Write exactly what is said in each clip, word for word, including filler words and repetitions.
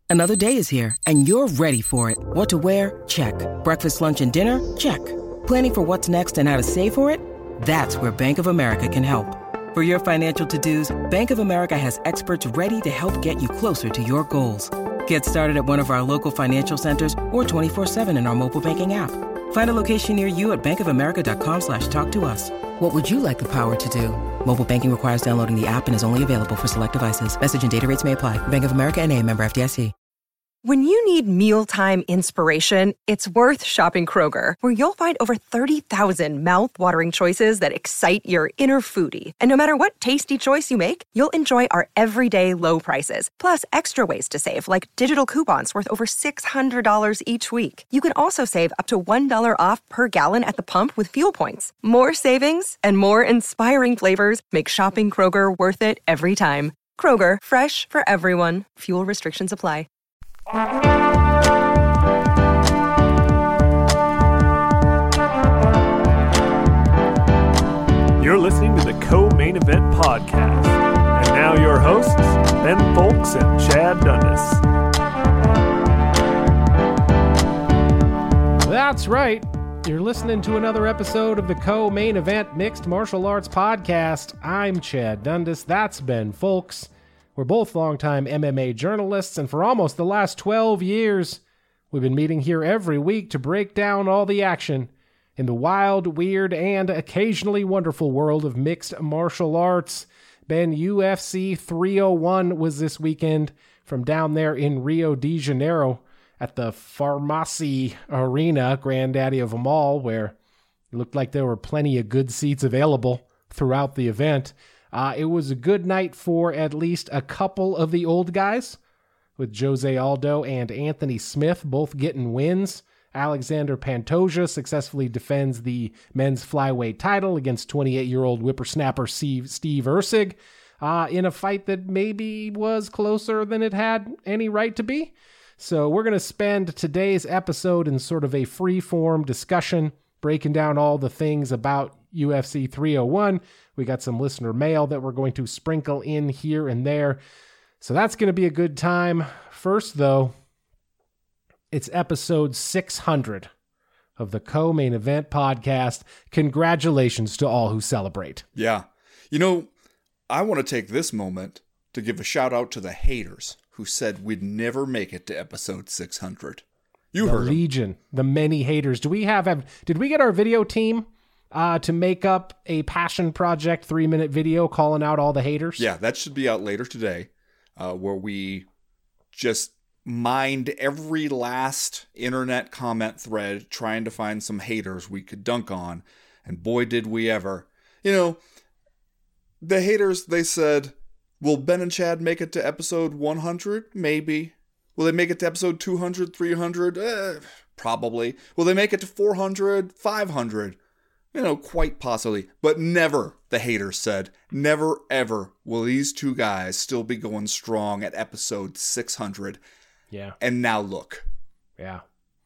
Another day is here, and you're ready for it. What to wear? Check. Breakfast, lunch, and dinner? Check. Planning for what's next and how to save for it? That's where Bank of America can help. For your financial to-dos, Bank of America has experts ready to help get you closer to your goals. Get started at one of our local financial centers or twenty-four seven in our mobile banking app. Find a location near you at bankofamerica.com slash talk to us. What would you like the power to do? Mobile banking requires downloading the app and is only available for select devices. Message and data rates may apply. Bank of America N A, member F D I C. When you need mealtime inspiration, it's worth shopping Kroger, where you'll find over thirty thousand mouth-watering choices that excite your inner foodie. And no matter what tasty choice you make, you'll enjoy our everyday low prices, plus extra ways to save, like digital coupons worth over six hundred dollars each week. You can also save up to one dollar off per gallon at the pump with fuel points. More savings and more inspiring flavors make shopping Kroger worth it every time. Kroger, fresh for everyone. Fuel restrictions apply. You're listening to the Co-Main Event Podcast. And now your hosts, Ben Fowlkes and Chad Dundas. That's right. You're listening to another episode of the Co-Main Event Mixed Martial Arts Podcast. I'm Chad Dundas. That's Ben Fowlkes. We're both longtime M M A journalists, and for almost the last twelve years, we've been meeting here every week to break down all the action in the wild, weird, and occasionally wonderful world of mixed martial arts. Ben, U F C three oh one was this weekend from down there in Rio de Janeiro at the Farmacy Arena, granddaddy of them all, where it looked like there were plenty of good seats available throughout the event. Uh, it was a good night for at least a couple of the old guys, with Jose Aldo and Anthony Smith both getting wins. Alexander Pantoja successfully defends the men's flyweight title against twenty-eight-year-old whippersnapper Steve, Steve Erceg uh, in a fight that maybe was closer than it had any right to be. So we're going to spend today's episode in sort of a free-form discussion, breaking down all the things about U F C three oh one. We got some listener mail that we're going to sprinkle in here and there. So that's going to be a good time. First, though, it's episode six hundred of the Co-Main Event Podcast. Congratulations to all who celebrate. Yeah. You know, I want to take this moment to give a shout out to the haters who said we'd never make it to episode six hundred. You the heard them. Legion, the many haters. Do we have, have did we get our video team uh, to make up a passion project three-minute video calling out all the haters? Yeah, that should be out later today, uh, where we just mined every last internet comment thread trying to find some haters we could dunk on. And boy, did we ever. You know, the haters, they said, will Ben and Chad make it to episode one hundred? Maybe. Will they make it to episode two hundred, three hundred? Eh, probably. Will they make it to four hundred, five hundred? You know, quite possibly. But never, the haters said, never ever will these two guys still be going strong at episode six hundred. Yeah. And now look. Yeah.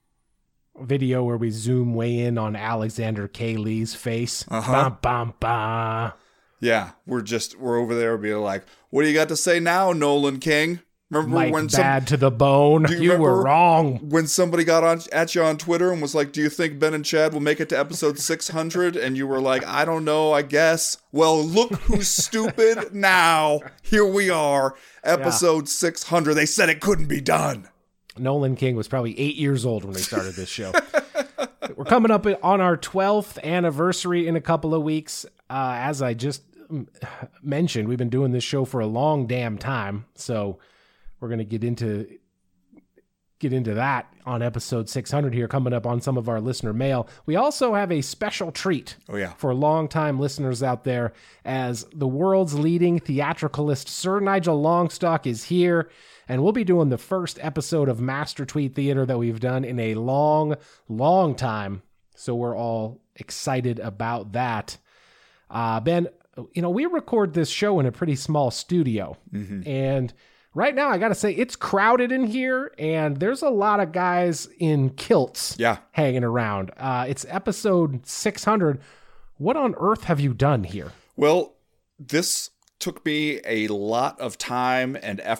Video where we zoom way in on Alexander K. Lee's face. Uh-huh. Bam, bam, bam. Yeah, we're just, we're over there being like, what do you got to say now, Nolan King? Remember Mike when bad some, to the bone. you, you were wrong. When somebody got on at you on Twitter and was like, do you think Ben and Chad will make it to episode six hundred? And you were like, I don't know, I guess. Well, look who's stupid now. Here we are, episode yeah. six hundred. They said it couldn't be done. Nolan King was probably eight years old when they started this show. We're coming up on our twelfth anniversary in a couple of weeks. Uh, as I just mentioned, we've been doing this show for a long damn time. So we're going to get into get into that on episode six hundred here, coming up on some of our listener mail. We also have a special treat oh, yeah. for longtime listeners out there, as the world's leading theatricalist Sir Nigel Longstock is here, and we'll be doing the first episode of Master Tweet Theater that we've done in a long, long time. So we're all excited about that. Uh, Ben, you know, we record this show in a pretty small studio, mm-hmm. and right now I got to say it's crowded in here, and there's a lot of guys in kilts yeah. hanging around. Uh, it's episode six hundred. What on earth have you done here? Well, this took me a lot of time and effort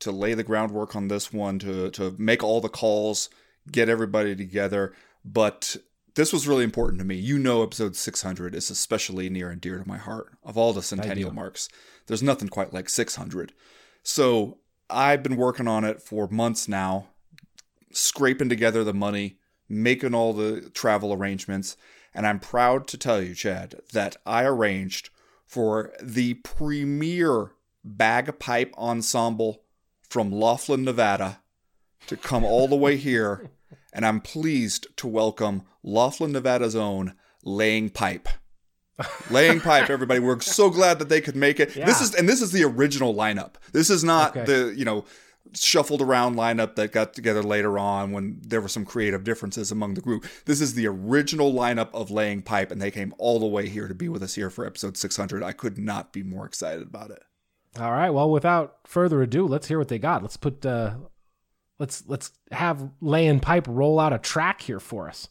to lay the groundwork on this one, to to make all the calls, get everybody together. But this was really important to me. You know, episode six hundred is especially near and dear to my heart. Of all the centennial marks, there's nothing quite like six hundred. So I've been working on it for months now, scraping together the money, making all the travel arrangements. And I'm proud to tell you, Chad, that I arranged for the premier bagpipe ensemble from Laughlin, Nevada to come all the way here. And I'm pleased to welcome Laughlin, Nevada's own Laying Pipe. Laying Pipe, everybody. We're so glad that they could make it. Yeah. This is and this is the original lineup. This is not okay. the, you know, shuffled around lineup that got together later on when there were some creative differences among the group. This is the original lineup of Laying Pipe, and they came all the way here to be with us here for episode six hundred. I could not be more excited about it. All right. Well, without further ado, let's hear what they got. Let's put uh let's let's have Laying Pipe roll out a track here for us.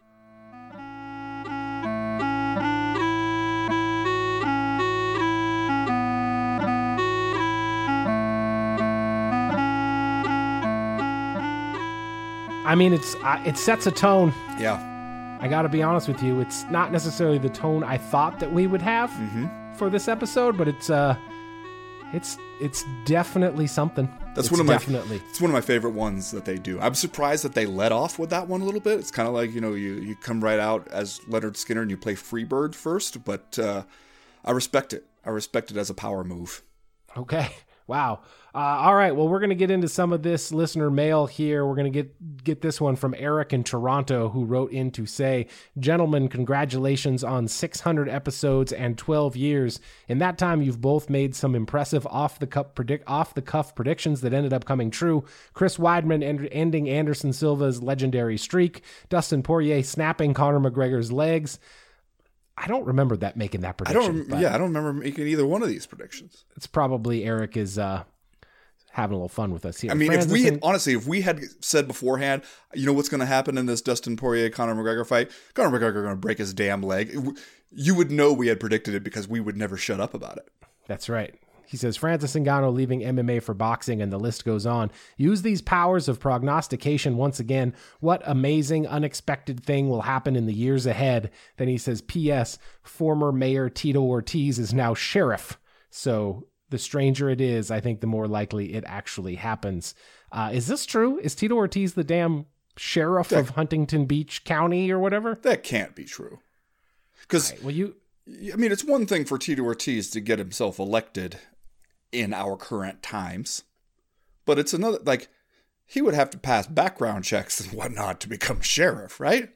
I mean, it's uh, it sets a tone. Yeah. I got to be honest with you. It's not necessarily the tone I thought that we would have mm-hmm. for this episode, but it's uh, it's it's definitely something. That's it's one of my definitely. It's one of my favorite ones that they do. I'm surprised that they let off with that one a little bit. It's kind of like, you know, you you come right out as Leonard Skinner and you play Freebird first, but uh, I respect it. I respect it as a power move. Okay. Wow. Uh, all right. Well, we're going to get into some of this listener mail here. We're going to get get this one from Eric in Toronto, who wrote in to say, "Gentlemen, congratulations on six hundred episodes and twelve years. In that time, you've both made some impressive off-the-cuff predict off-the-cuff predictions that ended up coming true. Chris Weidman end- ending Anderson Silva's legendary streak. Dustin Poirier snapping Conor McGregor's legs." I don't remember that making that prediction. I don't. Yeah, I don't remember making either one of these predictions. It's probably Eric is uh, having a little fun with us here. I mean, Francis if we had, and- honestly, if we had said beforehand, you know what's going to happen in this Dustin Poirier Conor McGregor fight? Conor McGregor going to break his damn leg. You would know we had predicted it because we would never shut up about it. That's right. He says, Francis Ngannou leaving M M A for boxing, and the list goes on. Use these powers of prognostication once again. What amazing, unexpected thing will happen in the years ahead? Then he says, P S former Mayor Tito Ortiz is now sheriff. So the stranger it is, I think the more likely it actually happens. Uh, is this true? Is Tito Ortiz the damn sheriff that, of Huntington Beach County or whatever? That can't be true. Because, right, well, you... I mean, it's one thing for Tito Ortiz to get himself elected in our current times, but it's another, like, he would have to pass background checks and whatnot to become sheriff, right?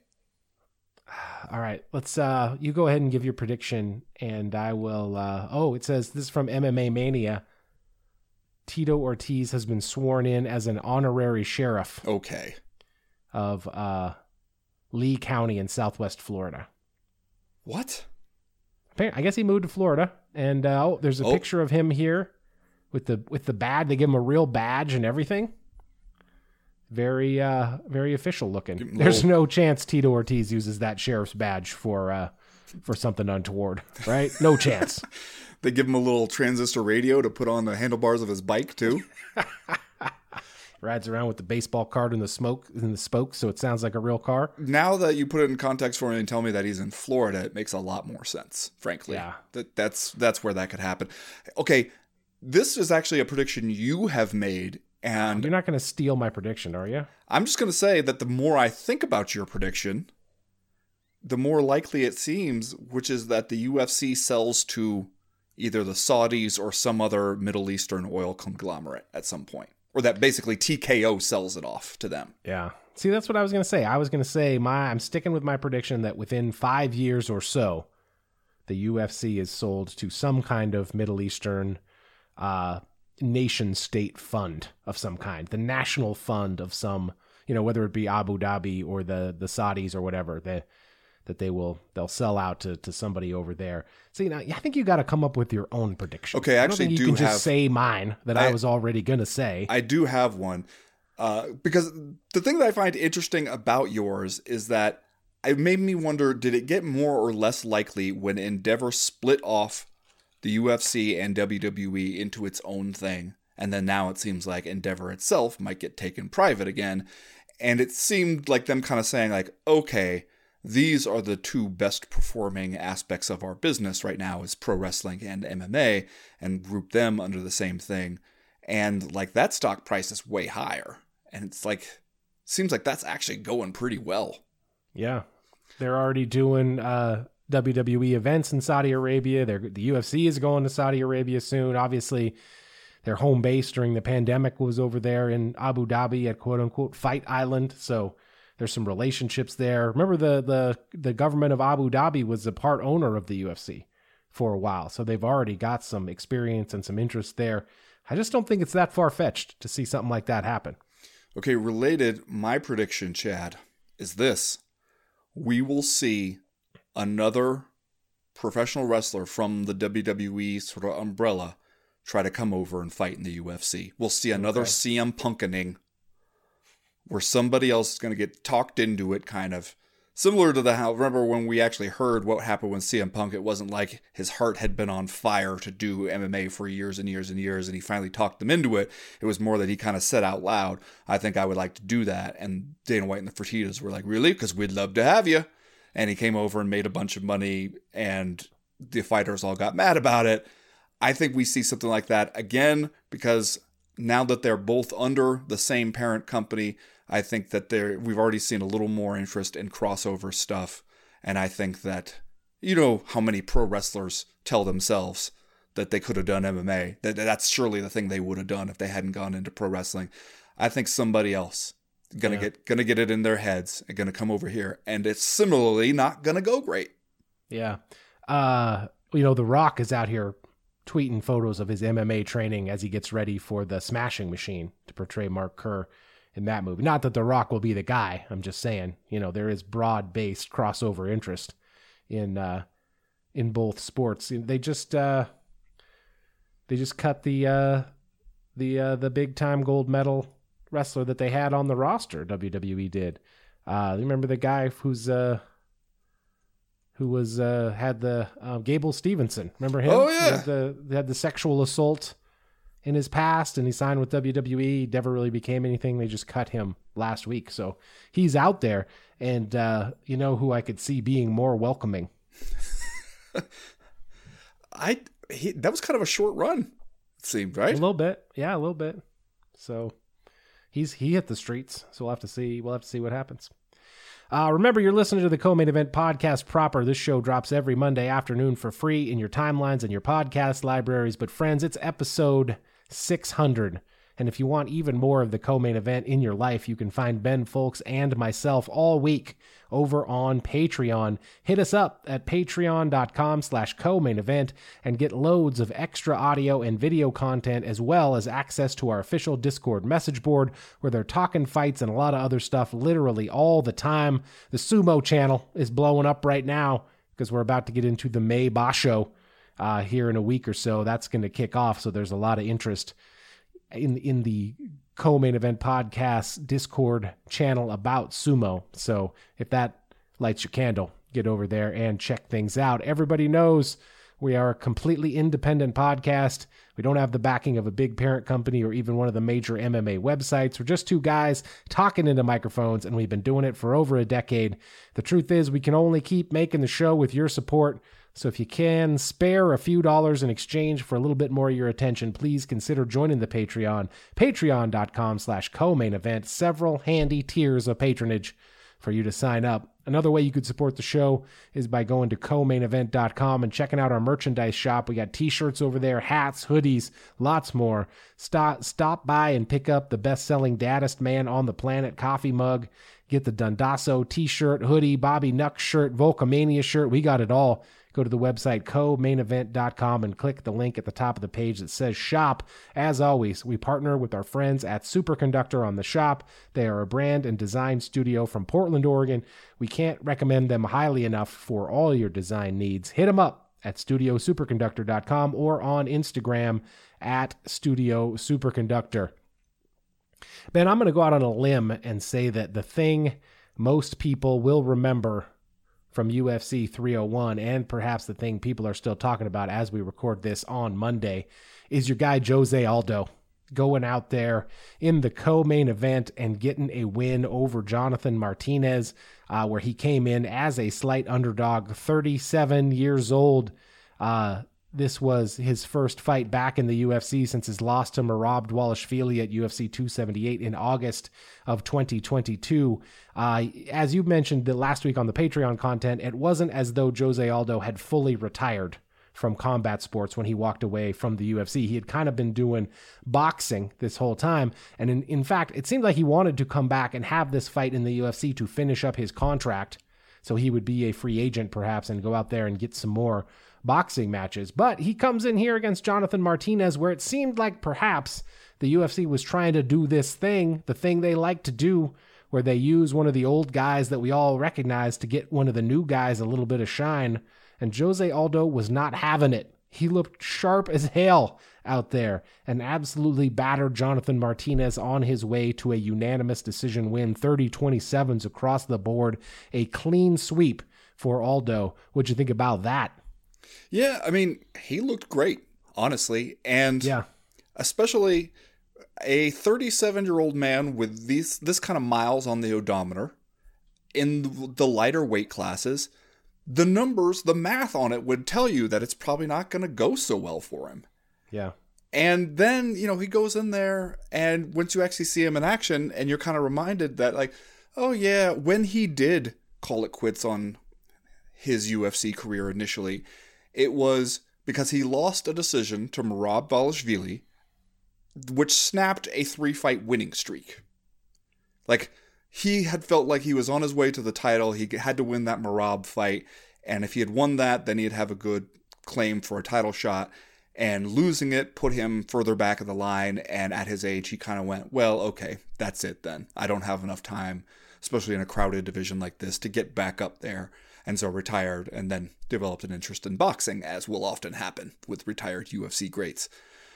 All right, let's uh you go ahead and give your prediction, and I will uh oh it says this is from M M A Mania. Tito Ortiz has been sworn in as an honorary sheriff okay of uh Lee County in Southwest Florida. What? I guess he moved to Florida, and uh, oh, there's a oh. picture of him here with the with the badge. They give him a real badge and everything. Very, uh, very official looking. There's no chance Tito Ortiz uses that sheriff's badge for uh, for something untoward, right? No chance. They give him a little transistor radio to put on the handlebars of his bike too. Rides around with the baseball card in the smoke in the spokes, so it sounds like a real car. Now that you put it in context for me and tell me that he's in Florida, it makes a lot more sense, frankly. Yeah. That that's that's where that could happen. Okay, this is actually a prediction you have made, and you're not going to steal my prediction, are you? I'm just going to say that the more I think about your prediction, the more likely it seems, which is that the U F C sells to either the Saudis or some other Middle Eastern oil conglomerate at some point. Or that basically T K O sells it off to them. Yeah. See, that's what I was going to say. I was going to say my I'm sticking with my prediction that within five years or so, the U F C is sold to some kind of Middle Eastern uh, nation state fund of some kind. The national fund of some, you know, whether it be Abu Dhabi or the, the Saudis or whatever, that that they will they'll sell out to, to somebody over there. See, now I think you got to come up with your own prediction. Okay, I actually I don't think do you can have, just say mine that I, I was already gonna say. I do have one uh, because the thing that I find interesting about yours is that it made me wonder: did it get more or less likely when Endeavor split off the U F C and W W E into its own thing And then now it seems like Endeavor itself might get taken private again. And it seemed like them kind of saying like, okay, these are the two best performing aspects of our business right now is pro wrestling and M M A, and group them under the same thing. And like that stock price is way higher. And it's like, seems like that's actually going pretty well. Yeah. They're already doing uh, W W E events in Saudi Arabia. They're, the U F C is going to Saudi Arabia soon. Obviously, their home base during the pandemic was over there in Abu Dhabi at quote unquote Fight Island. So there's some relationships there. Remember the the the government of Abu Dhabi was a part owner of the U F C for a while. So they've already got some experience and some interest there. I just don't think it's that far-fetched to see something like that happen. Okay, related, my prediction, Chad, is this. We will see another professional wrestler from the W W E sort of umbrella try to come over and fight in the U F C. We'll see another okay. C M Punkening where somebody else is going to get talked into it, kind of similar to the how, remember when we actually heard what happened when C M Punk, it wasn't like his heart had been on fire to do M M A for years and years and years, and he finally talked them into it. It was more that he kind of said out loud, I think I would like to do that. And Dana White and the Fertittas were like, really? Because we'd love to have you. And he came over and made a bunch of money, and the fighters all got mad about it. I think we see something like that again, because now that they're both under the same parent company, I think that there we've already seen a little more interest in crossover stuff. And I think that, you know, how many pro wrestlers tell themselves that they could have done M M A. That That's surely the thing they would have done if they hadn't gone into pro wrestling. I think somebody else gonna yeah. get gonna get it in their heads and gonna come over here. And it's similarly not gonna go great. Yeah. Uh, you know, The Rock is out here tweeting photos of his M M A training as he gets ready for the Smashing Machine to portray Mark Kerr in that movie. Not that The Rock will be the guy. I'm just saying, you know, there is broad-based crossover interest in uh, in both sports. They just uh, they just cut the uh, the uh, the big time gold medal wrestler that they had on the roster. W W E did. Uh, remember the guy who's uh, who was uh, had the uh, Gable Stevenson? Remember him? Oh yeah, he had the he had the sexual assault in his past, and he signed with W W E. Never really became anything. They just cut him last week, so he's out there. And uh, you know who I could see being more welcoming? I he, that was kind of a short run, it seemed, right? A little bit, yeah, a little bit. So he's he hit the streets. So we'll have to see. We'll have to see what happens. Uh, remember, you're listening to the Co-Main Event podcast proper. This show drops every Monday afternoon for free in your timelines and your podcast libraries. But friends, it's episode six hundred. And if you want even more of the Co-Main Event in your life, you can find Ben Folks and myself all week over on Patreon. Hit us up at patreon.com slash co-main event and get loads of extra audio and video content, as well as access to our official Discord message board where they're talking fights and a lot of other stuff literally all the time. The Sumo channel is blowing up right now because we're about to get into the May Basho uh, here in a week or so. That's going to kick off, so there's a lot of interest in in the Co-Main Event podcast Discord channel about sumo. So if that lights your candle, get over there and check things out. Everybody knows we are a completely independent podcast. We don't have the backing of a big parent company or even one of the major M M A websites. We're just two guys talking into microphones, and we've been doing it for over a decade. The truth is, we can only keep making the show with your support. So if you can spare a few dollars in exchange for a little bit more of your attention, please consider joining the Patreon. Patreon.com slash co-main event. Several handy tiers of patronage for you to sign up. Another way you could support the show is by going to co main event dot com and checking out our merchandise shop. We got t-shirts over there, hats, hoodies, lots more. Stop, stop by and pick up the best-selling Daddest Man on the Planet coffee mug. Get the Dundasso t-shirt, hoodie, Bobby Nuck shirt, Volcomania shirt. We got it all. Go to the website co main event dot com and click the link at the top of the page that says shop. As always, we partner with our friends at Superconductor on the shop. They are a brand and design studio from Portland, Oregon. We can't recommend them highly enough for all your design needs. Hit them up at studio superconductor dot com or on Instagram at studio superconductor. Ben, I'm going to go out on a limb and say that the thing most people will remember from U F C three oh one, and perhaps the thing people are still talking about as we record this on Monday, is your guy Jose Aldo going out there in the co-main event and getting a win over Jonathan Martinez, uh, where he came in as a slight underdog, thirty-seven years old. Uh, this was his first fight back in the U F C since his loss to Merab Dvalishvili at U F C two seventy-eight in August of twenty twenty-two. Uh, as you mentioned the last week on the Patreon content, it wasn't as though Jose Aldo had fully retired from combat sports when he walked away from the U F C. He had kind of been doing boxing this whole time. And in, in fact, it seemed like he wanted to come back and have this fight in the U F C to finish up his contract so he would be a free agent perhaps and go out there and get some more boxing matches. But he comes in here against Jonathan Martinez, where it seemed like perhaps the U F C was trying to do this thing, the thing they like to do, where they use one of the old guys that we all recognize to get one of the new guys a little bit of shine. And Jose Aldo was not having it. He looked sharp as hell out there and absolutely battered Jonathan Martinez on his way to a unanimous decision win, thirty twenty-sevens across the board, a clean sweep for Aldo. What'd you think about that? Yeah, I mean, he looked great, honestly. And yeah. especially a thirty-seven-year-old man with these this kind of miles on the odometer in the lighter weight classes, the numbers, the math on it would tell you that it's probably not going to go so well for him. Yeah. And then, you know, he goes in there, and once you actually see him in action, and you're kind of reminded that, like, oh yeah, when he did call it quits on his U F C career initially, it was because he lost a decision to Merab Dvalishvili, which snapped a three-fight winning streak. Like, he had felt like he was on his way to the title. He had to win that Merab fight. And if he had won that, then he'd have a good claim for a title shot. And losing it put him further back of the line. And at his age, he kind of went, well, okay, that's it then. I don't have enough time, especially in a crowded division like this, to get back up there. And so retired and then developed an interest in boxing, as will often happen with retired U F C greats.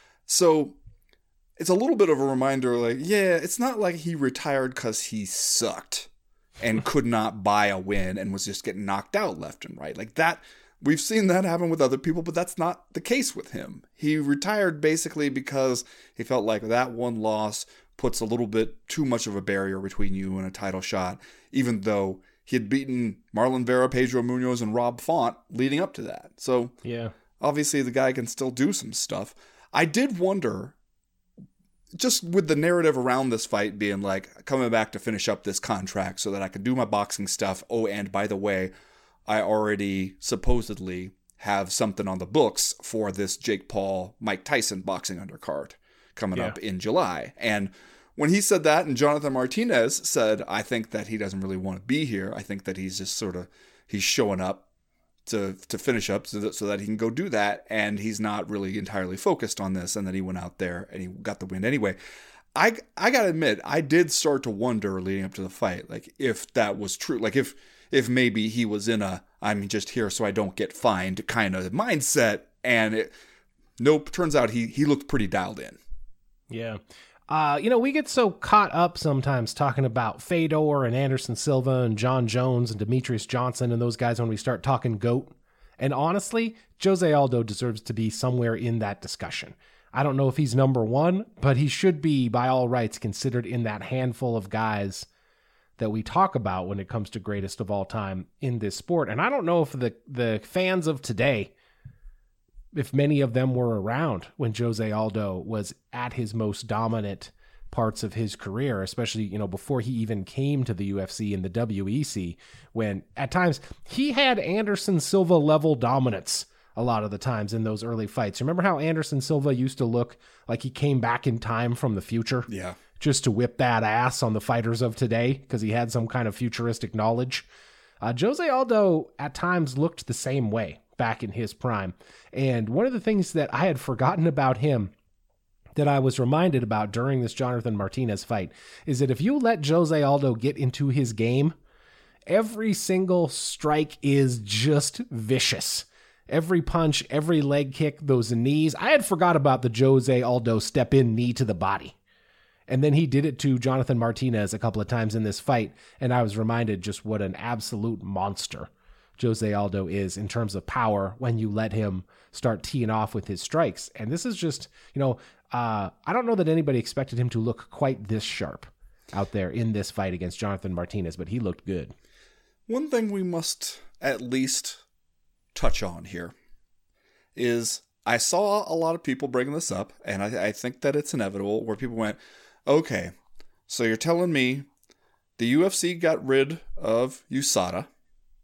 So it's a little bit of a reminder, like, yeah, it's not like he retired because he sucked and could not buy a win and was just getting knocked out left and right. Like that, we've seen that happen with other people, but that's not the case with him. He retired basically because he felt like that one loss puts a little bit too much of a barrier between you and a title shot, even though he had beaten Marlon Vera, Pedro Munoz, and Rob Font leading up to that. So yeah, obviously the guy can still do some stuff. I did wonder, just with the narrative around this fight being like coming back to finish up this contract so that I could do my boxing stuff. Oh, and by the way, I already supposedly have something on the books for this Jake Paul, Mike Tyson boxing undercard coming yeah. up in July. And when he said that, and Jonathan Martinez said, I think that he doesn't really want to be here. I think that he's just sort of, he's showing up to to finish up so that, so that he can go do that. And he's not really entirely focused on this. And then he went out there and he got the win anyway. I, I got to admit, I did start to wonder leading up to the fight, like if that was true, like if, if maybe he was in a, I'm just here so I don't get fined kind of mindset. And it, nope, turns out he, he looked pretty dialed in. Yeah. Uh, you know, we get so caught up sometimes talking about Fedor and Anderson Silva and John Jones and Demetrius Johnson and those guys when we start talking GOAT. And honestly, Jose Aldo deserves to be somewhere in that discussion. I don't know if he's number one, but he should be, by all rights, considered in that handful of guys that we talk about when it comes to greatest of all time in this sport. And I don't know if the, the fans of today, if many of them were around when Jose Aldo was at his most dominant parts of his career, especially, you know, before he even came to the U F C and the W E C, when at times he had Anderson Silva level dominance a lot of the times in those early fights. Remember how Anderson Silva used to look like he came back in time from the future? Yeah. Just to whip that ass on the fighters of today because he had some kind of futuristic knowledge. Uh, Jose Aldo at times looked the same way back in his prime. And one of the things that I had forgotten about him that I was reminded about during this Jonathan Martinez fight is that if you let Jose Aldo get into his game, every single strike is just vicious. Every punch, every leg kick, those knees. I had forgot about the Jose Aldo step in knee to the body. And then he did it to Jonathan Martinez a couple of times in this fight. And I was reminded just what an absolute monster Jose Aldo is in terms of power when you let him start teeing off with his strikes. And this is just, you know, Uh, I don't know that anybody expected him to look quite this sharp out there in this fight against Jonathan Martinez, but he looked good. One thing we must at least touch on here is I saw a lot of people bringing this up, and I, I think that it's inevitable, where people went, okay, so you're telling me the U F C got rid of U S A D A.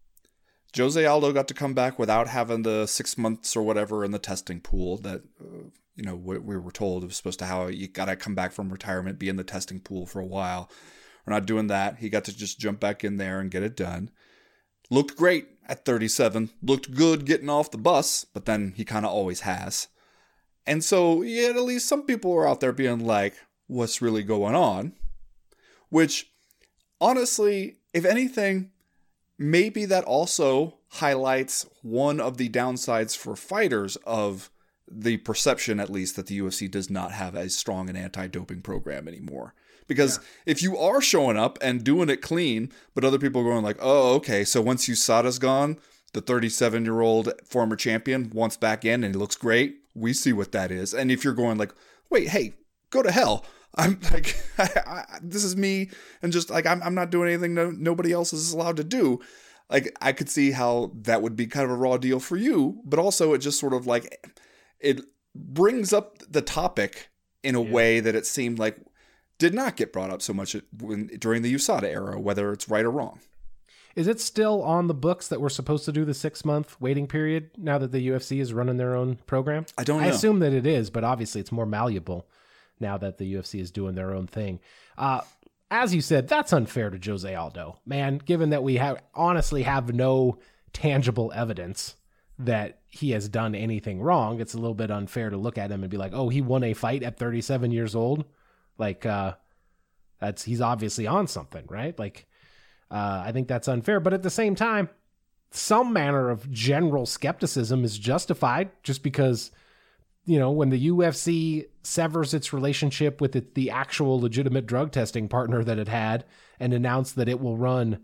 Jose Aldo got to come back without having the six months or whatever in the testing pool that, uh, you know, we, we were told it was supposed to how you got to come back from retirement, be in the testing pool for a while. We're not doing that. He got to just jump back in there and get it done. Looked great at thirty-seven. Looked good getting off the bus, but then he kind of always has. And so, yeah, at least some people are out there being like, what's really going on? Which, honestly, if anything, maybe that also highlights one of the downsides for fighters of the perception, at least, that the U F C does not have as strong an anti-doping program anymore. Because yeah. if you are showing up and doing it clean, but other people are going like, oh, okay, so once U S A D A's gone, the thirty-seven-year-old former champion wants back in and he looks great, we see what that is. And if you're going like, wait, hey, go to hell. I'm like, I, I, this is me, and just like, I'm, I'm not doing anything no, nobody else is allowed to do. Like, I could see how that would be kind of a raw deal for you, but also it just sort of like, it brings up the topic in a yeah. way that it seemed like did not get brought up so much when, during the U S A D A era, whether it's right or wrong. Is it still on the books that we're supposed to do the six-month waiting period now that the U F C is running their own program? I don't know. I assume that it is, but obviously it's more malleable now that the U F C is doing their own thing. Uh, as you said, that's unfair to Jose Aldo, man, given that we have honestly have no tangible evidence that he has done anything wrong. It's a little bit unfair to look at him and be like, oh, he won a fight at thirty-seven years old. Like, uh, that's, he's obviously on something, right? Like, uh, I think that's unfair, but at the same time, some manner of general skepticism is justified just because, you know, when the U F C severs its relationship with it, the actual legitimate drug testing partner that it had and announced that it will run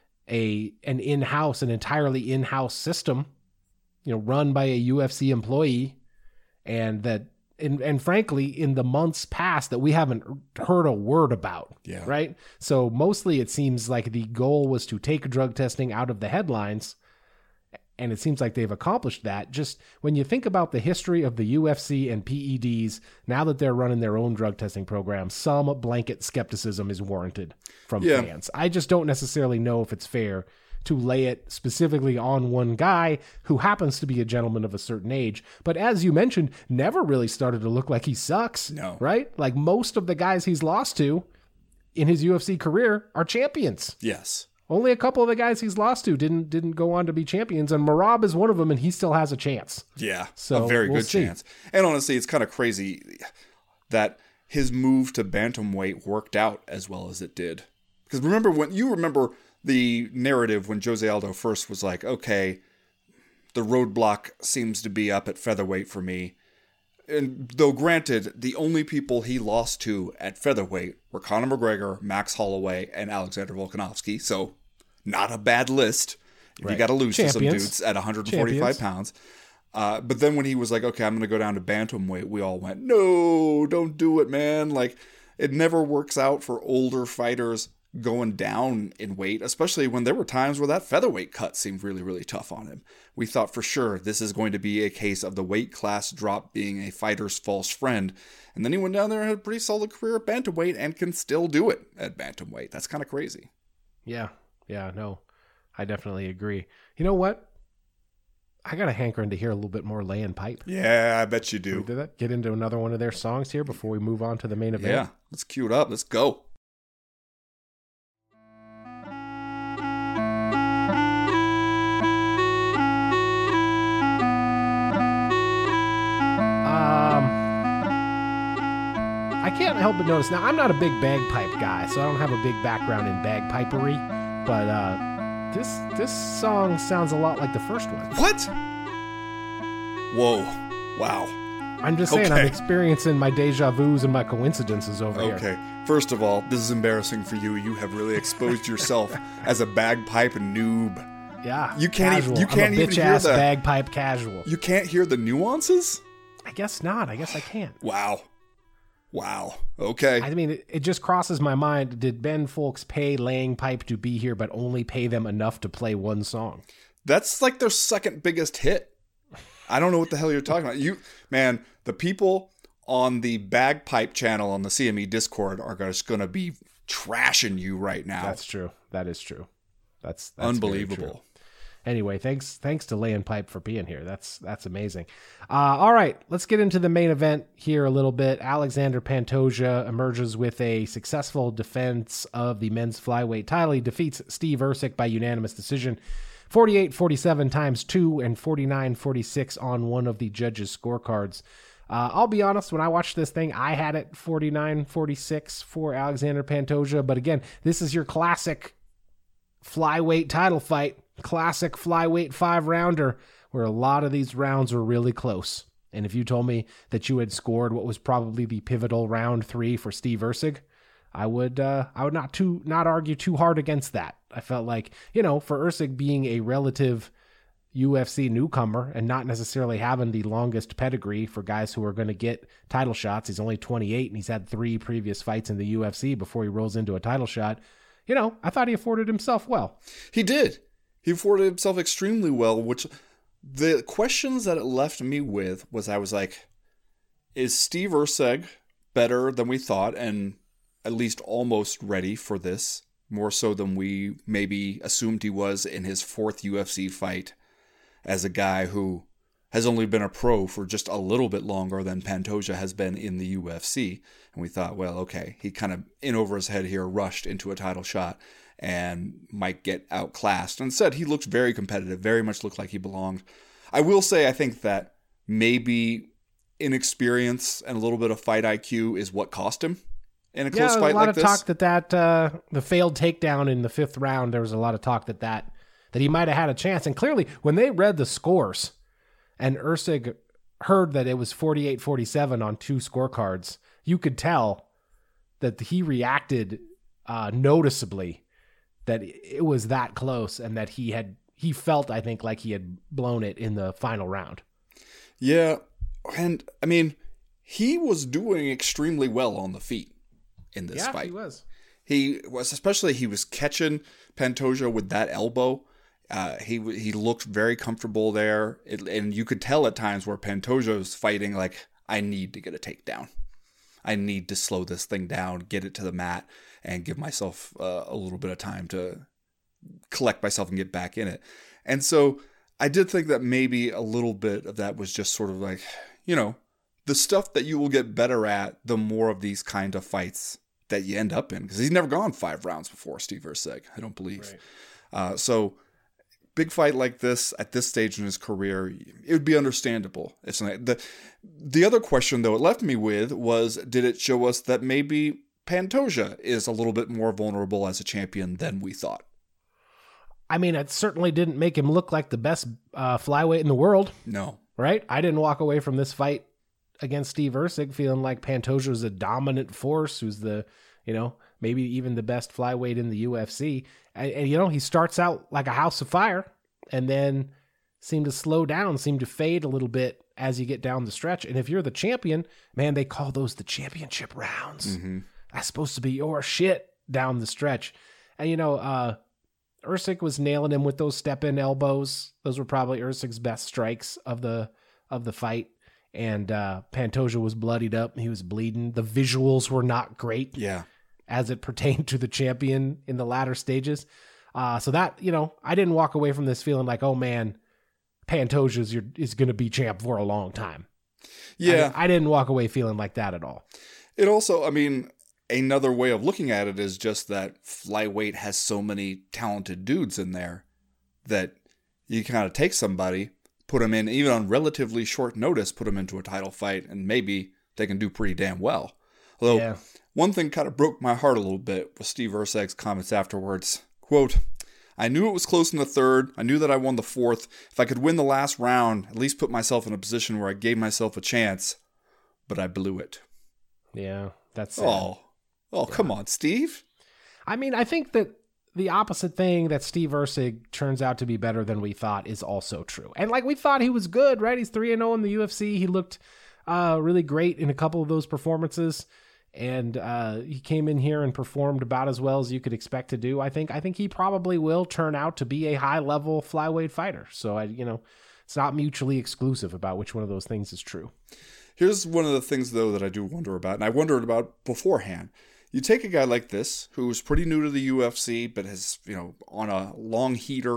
a, an in-house, an entirely in-house system, you know, run by a U F C employee, and that, and, and frankly, in the months past that we haven't heard a word about, yeah. right? So mostly it seems like the goal was to take drug testing out of the headlines, and it seems like they've accomplished that. Just when you think about the history of the U F C and P E Ds, now that they're running their own drug testing program, some blanket skepticism is warranted from yeah. fans. I just don't necessarily know if it's fair to lay it specifically on one guy who happens to be a gentleman of a certain age, but as you mentioned, never really started to look like he sucks. No. Right? Like most of the guys he's lost to in his U F C career are champions. Yes. Only a couple of the guys he's lost to didn't didn't go on to be champions, and Merab is one of them, and he still has a chance. Yeah, so a very we'll good see. chance. And honestly, it's kind of crazy that his move to bantamweight worked out as well as it did. Because remember when you remember the narrative when Jose Aldo first was like, okay, the roadblock seems to be up at featherweight for me. And though granted, the only people he lost to at featherweight were Conor McGregor, Max Holloway, and Alexander Volkanovski. So not a bad list. If right. you got to lose Champions. to some dudes at one hundred forty-five Champions. pounds. Uh, but then when he was like, okay, I'm going to go down to bantamweight, we all went, no, don't do it, man. Like, it never works out for older fighters going down in weight, especially when there were times where that featherweight cut seemed really, really tough on him. We thought for sure this is going to be a case of the weight class drop being a fighter's false friend. And then he went down there and had a pretty solid career at bantamweight and can still do it at bantamweight. That's kind of crazy. Yeah. Yeah, no, I definitely agree. You know what? I got a hankering to hear a little bit more Lay and Pipe. Yeah, I bet you do. Can we do that? Get into another one of their songs here before we move on to the main event. Yeah, let's cue it up. Let's go. I can't help but notice, now I'm not a big bagpipe guy, so I don't have a big background in bagpipery, but uh, this this song sounds a lot like the first one. What? Whoa. Wow. I'm just saying, Okay. I'm experiencing my deja vus and my coincidences over here. Okay. First of all, this is embarrassing for you. You have really exposed yourself as a bagpipe noob. Yeah. You can't casual. even- you can't I'm a even hear bitch-ass the- bagpipe casual. You can't hear the nuances? I guess not. I guess I can't. Wow. Wow. Okay. I mean, it, it just crosses my mind. Did Ben Fowlkes pay Laying Pipe to be here, but only pay them enough to play one song? That's like their second biggest hit. I don't know what the hell you're talking about. You, man, the people on the Bagpipe channel on the C M E Discord are just going to be trashing you right now. That's true. That is true. That's, that's unbelievable. Anyway, thanks thanks to Laying Pipe for being here. That's that's amazing. Uh, all right, let's get into the main event here a little bit. Alexander Pantoja emerges with a successful defense of the men's flyweight title. He defeats Steve Ercik by unanimous decision, forty-eight forty-seven times two and forty-nine forty-six on one of the judges' scorecards. Uh, I'll be honest, when I watched this thing, I had it forty-nine forty-six for Alexander Pantoja. But again, this is your classic flyweight title fight. Classic flyweight five rounder where a lot of these rounds were really close. And if you told me that you had scored what was probably the pivotal round three for Steve Ercik, I would uh, I would not too not argue too hard against that. I felt like, you know, for Ercik being a relative U F C newcomer and not necessarily having the longest pedigree for guys who are going to get title shots, he's only twenty-eight and he's had three previous fights in the U F C before he rolls into a title shot. You know, I thought he afforded himself well. He did. He afforded himself extremely well, which the questions that it left me with was I was like, is Steve Ercik better than we thought and at least almost ready for this, more so than we maybe assumed he was in his fourth U F C fight as a guy who has only been a pro for just a little bit longer than Pantoja has been in the U F C. And we thought, well, okay, he kind of in over his head here, rushed into a title shot and might get outclassed. Instead, he looked very competitive, very much looked like he belonged. I will say, I think that maybe inexperience and a little bit of fight I Q is what cost him in a close yeah, fight like this. A lot of talk that that uh, the failed takedown in the fifth round, there was a lot of talk that that, that he might have had a chance. And clearly, when they read the scores and Ercik heard that it was forty-eight forty-seven on two scorecards, you could tell that he reacted uh, noticeably that it was that close and that he had, he felt, I think, like he had blown it in the final round. Yeah. And I mean, he was doing extremely well on the feet in this yeah, fight. he was. He was, especially he was catching Pantoja with that elbow. Uh, he he looked very comfortable there. It, and you could tell at times where Pantoja was fighting like, I need to get a takedown. I need to slow this thing down, get it to the mat, and give myself uh, a little bit of time to collect myself and get back in it. And so I did think that maybe a little bit of that was just sort of like, you know, the stuff that you will get better at the more of these kind of fights that you end up in. Because he's never gone five rounds before, Steve Ercik, I don't believe. Right. Uh, so big fight like this at this stage in his career, it would be understandable. If something, the the other question though it left me with was, did it show us that maybe Pantoja is a little bit more vulnerable as a champion than we thought? I mean, it certainly didn't make him look like the best uh, flyweight in the world. No. Right? I didn't walk away from this fight against Steve Ercik feeling like Pantoja was a dominant force, who's the, you know, maybe even the best flyweight in the U F C. And, and, you know, he starts out like a house of fire and then seemed to slow down, seemed to fade a little bit as you get down the stretch. And if you're the champion, man, they call those the championship rounds. Mm-hmm. That's supposed to be your shit down the stretch. And, you know, uh, Ercik was nailing him with those step-in elbows. Those were probably Ercik's best strikes of the of the fight. And uh, Pantoja was bloodied up. He was bleeding. The visuals were not great. Yeah. As it pertained to the champion in the latter stages. Uh, so that, you know, I didn't walk away from this feeling like, oh man, Pantoja is, your, is going to be champ for a long time. Yeah. I, I didn't walk away feeling like that at all. It also, I mean, another way of looking at it is just that flyweight has so many talented dudes in there that you kind of take somebody, put them in, even on relatively short notice, put them into a title fight, and maybe they can do pretty damn well. Although, yeah. One thing kind of broke my heart a little bit was Steve Ercik's comments afterwards. Quote, I knew it was close in the third. I knew that I won the fourth. If I could win the last round, at least put myself in a position where I gave myself a chance, but I blew it. Yeah, that's sad. Oh, oh, yeah. Come on, Steve. I mean, I think that the opposite thing, that Steve Ercik turns out to be better than we thought, is also true. And like, we thought he was good, right? He's three and oh in the U F C. He looked uh, really great in a couple of those performances. And uh, he came in here and performed about as well as you could expect to do. I think I think he probably will turn out to be a high-level flyweight fighter. So, I, you know, it's not mutually exclusive about which one of those things is true. Here's one of the things, though, that I do wonder about, and I wondered about beforehand. You take a guy like this, who's pretty new to the U F C, but has, you know, on a long heater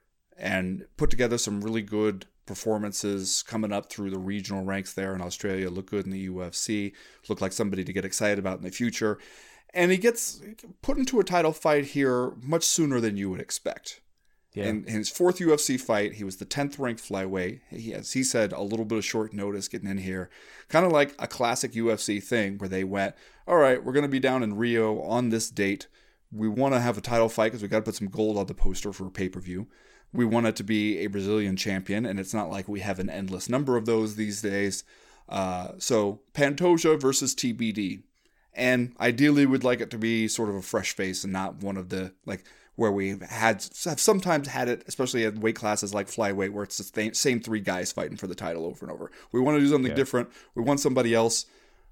and put together some really good performances coming up through the regional ranks there in Australia, look good in the U F C, look like somebody to get excited about in the future. And he gets put into a title fight here much sooner than you would expect. Yeah. In, in his fourth U F C fight, he was the tenth ranked flyweight. He has, he said, a little bit of short notice getting in here. Kind of like a classic U F C thing where they went, all right, we're going to be down in Rio on this date. We want to have a title fight because we got to put some gold on the poster for a pay-per-view. We want it to be a Brazilian champion, and it's not like we have an endless number of those these days. Uh, so Pantoja versus T B D. And ideally we'd like it to be sort of a fresh face and not one of the, like, where we've had, have sometimes had it, especially at weight classes like flyweight, where it's the same three guys fighting for the title over and over. We want to do something yeah. different. We want somebody else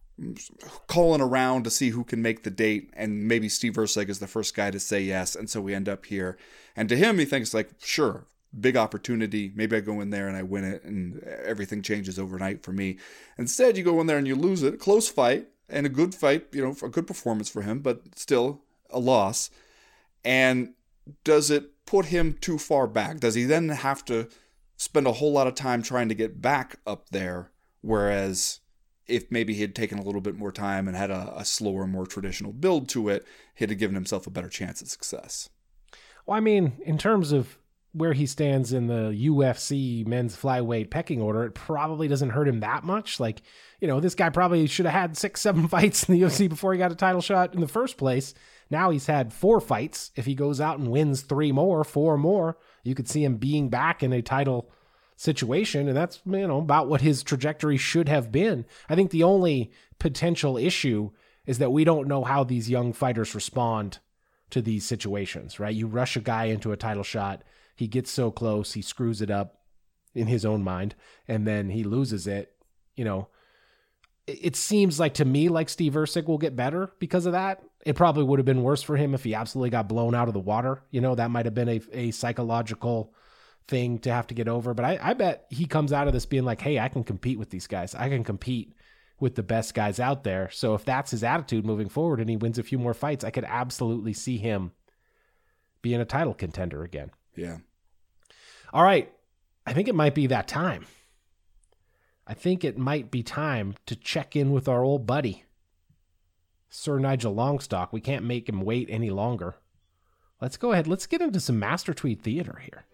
calling around to see who can make the date, and maybe Steve Erceg is the first guy to say yes, and so we end up here. And to him, he thinks, like, sure, big opportunity, maybe I go in there and I win it, and everything changes overnight for me. Instead, you go in there and you lose it, close fight, and a good fight, you know, a good performance for him, but still a loss. And does it put him too far back? Does he then have to spend a whole lot of time trying to get back up there, whereas if maybe he had taken a little bit more time and had a, a slower, more traditional build to it, he'd have given himself a better chance at success? Well, I mean, in terms of where he stands in the U F C men's flyweight pecking order, it probably doesn't hurt him that much. Like, you know, this guy probably should have had six, seven fights in the U F C before he got a title shot in the first place. Now he's had four fights. If he goes out and wins three more, four more, you could see him being back in a title situation, and that's, you know, about what his trajectory should have been. I think the only potential issue is that we don't know how these young fighters respond to these situations, right? You rush a guy into a title shot, he gets so close, he screws it up in his own mind, and then he loses it. You know, it seems like to me like Steve Erceg will get better because of that. It probably would have been worse for him if he absolutely got blown out of the water. You know, that might have been a, a psychological thing to have to get over. But I, I bet he comes out of this being like, hey, I can compete with these guys. I can compete with the best guys out there. So if that's his attitude moving forward and he wins a few more fights, I could absolutely see him being a title contender again. Yeah. All right. I think it might be that time. I think it might be time to check in with our old buddy, Sir Nigel Longstock. We can't make him wait any longer. Let's go ahead. Let's get into some Master Tweet Theater here.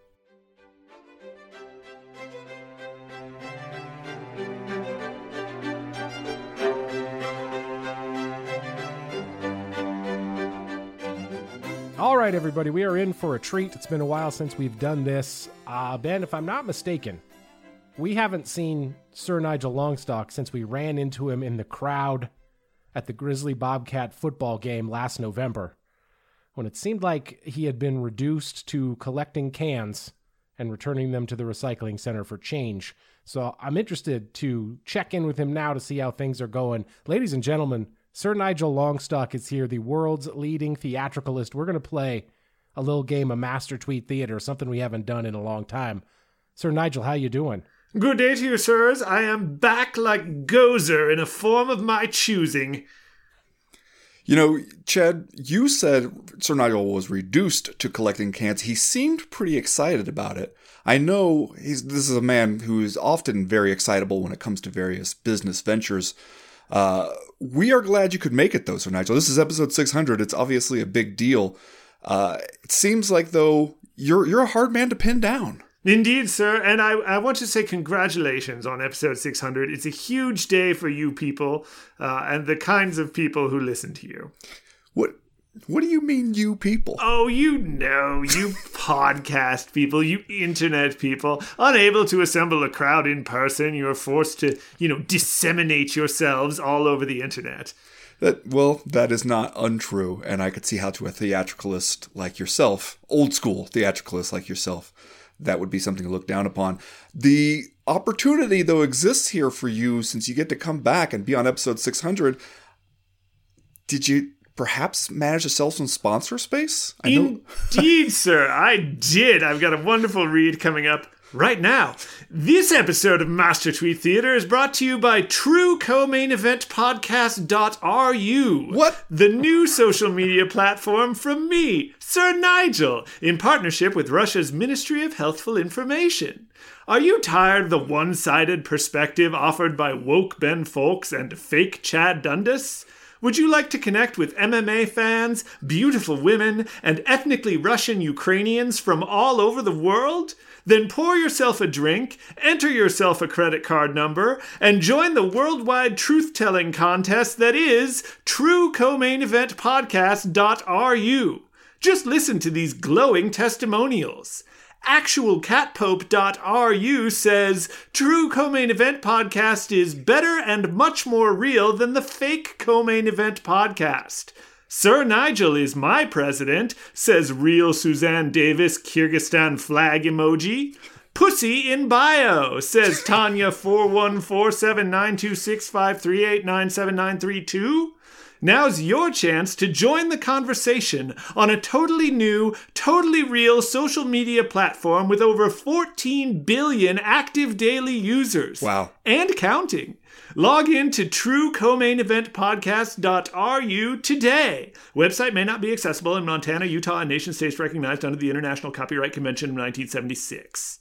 All right, everybody, we are in for a treat. It's been a while since we've done this. Uh, Ben, if I'm not mistaken, we haven't seen Sir Nigel Longstock since we ran into him in the crowd at the Grizzly Bobcat football game last November, when it seemed like he had been reduced to collecting cans and returning them to the recycling center for change. So I'm interested to check in with him now to see how things are going. Ladies and gentlemen, Sir Nigel Longstock is here, the world's leading theatricalist. We're going to play a little game of Master Tweet Theater, something we haven't done in a long time. Sir Nigel, how you doing? Good day to you, sirs. I am back like Gozer in a form of my choosing. You know, Chad, you said Sir Nigel was reduced to collecting cans. He seemed pretty excited about it. I know he's this is a man who is often very excitable when it comes to various business ventures. Uh, we are glad you could make it, though, Sir Nigel. This is episode six hundred. It's obviously a big deal. Uh, it seems like, though, you're you're a hard man to pin down. Indeed, sir, and I, I want to say congratulations on episode six hundred. It's a huge day for you people, uh, and the kinds of people who listen to you. What What do you mean, you people? Oh, you know, you podcast people, you internet people, unable to assemble a crowd in person, you're forced to, you know, disseminate yourselves all over the internet. That, well, that is not untrue, and I could see how to a theatricalist like yourself, old school theatricalist like yourself, that would be something to look down upon. The opportunity, though, exists here for you since you get to come back and be on episode six hundred. did you perhaps manage to sell some sponsor space? I know- Indeed, sir, I did. I've got a wonderful read coming up right now. This episode of Master Tweet Theater is brought to you by True Co-Main Event Podcast dot R U. What? The new social media platform from me, Sir Nigel, in partnership with Russia's Ministry of Healthful Information. Are you tired of the one-sided perspective offered by woke Ben Fowlkes and fake Chad Dundas? Would you like to connect with M M A fans, beautiful women, and ethnically Russian Ukrainians from all over the world? Then pour yourself a drink, enter yourself a credit card number, and join the worldwide truth-telling contest that is True Co-Main Event Podcast dot R U. Just listen to these glowing testimonials. Actual Cat Pope dot R U says, True Co-Main Event Podcast is better and much more real than the fake Co-Main Event Podcast. Sir Nigel is my president, says real Suzanne Davis Kyrgyzstan flag emoji. Pussy in bio, says Tanya four one four seven nine two six five three eight nine seven nine three two. Now's your chance to join the conversation on a totally new, totally real social media platform with over fourteen billion active daily users. Wow. And counting. Log in to True Co-Main Event Podcast dot R U today. Website may not be accessible in Montana, Utah, and nation states recognized under the International Copyright Convention of nineteen seventy-six.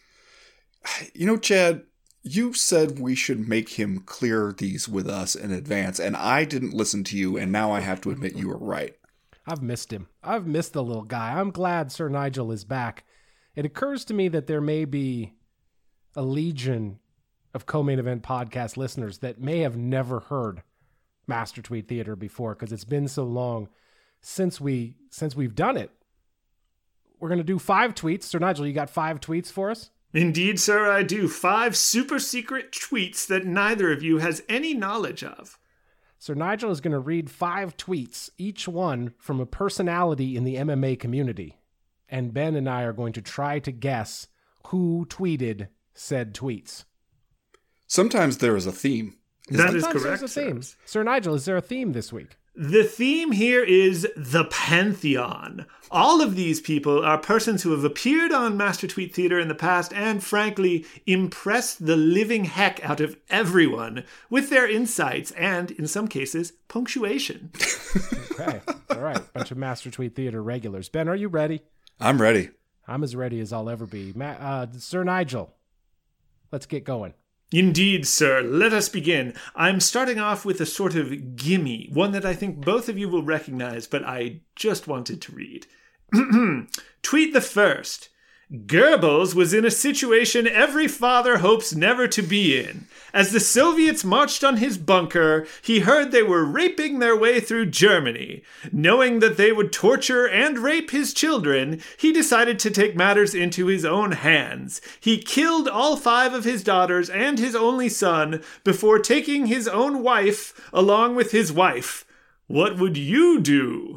You know, Chad, you said we should make him clear these with us in advance, and I didn't listen to you, and now I have to admit you were right. I've missed him. I've missed the little guy. I'm glad Sir Nigel is back. It occurs to me that there may be a legion of Co-Main Event podcast listeners that may have never heard Master Tweet Theater before because it's been so long since we since we've done it. We're going to do five tweets. Sir Nigel, you got five tweets for us? Indeed, sir, I do. Five super secret tweets that neither of you has any knowledge of. Sir Nigel is going to read five tweets, each one from a personality in the M M A community. And Ben and I are going to try to guess who tweeted said tweets. Sometimes there is a theme. That is Sometimes correct, there's a theme. sir. Sir Nigel, is there a theme this week? The theme here is the Pantheon. All of these people are persons who have appeared on Master Tweet Theater in the past and, frankly, impressed the living heck out of everyone with their insights and, in some cases, punctuation. Okay. All right. Bunch of Master Tweet Theater regulars. Ben, are you ready? I'm ready. I'm as ready as I'll ever be. Ma- uh, Sir Nigel, let's get going. Indeed, sir. Let us begin. I'm starting off with a sort of gimme, one that I think both of you will recognize, but I just wanted to read. Tweet the first. Goebbels was in a situation every father hopes never to be in. As the Soviets marched on his bunker, he heard they were raping their way through Germany. Knowing that they would torture and rape his children, he decided to take matters into his own hands. He killed all five of his daughters and his only son before taking his own wife along with his wife. What would you do?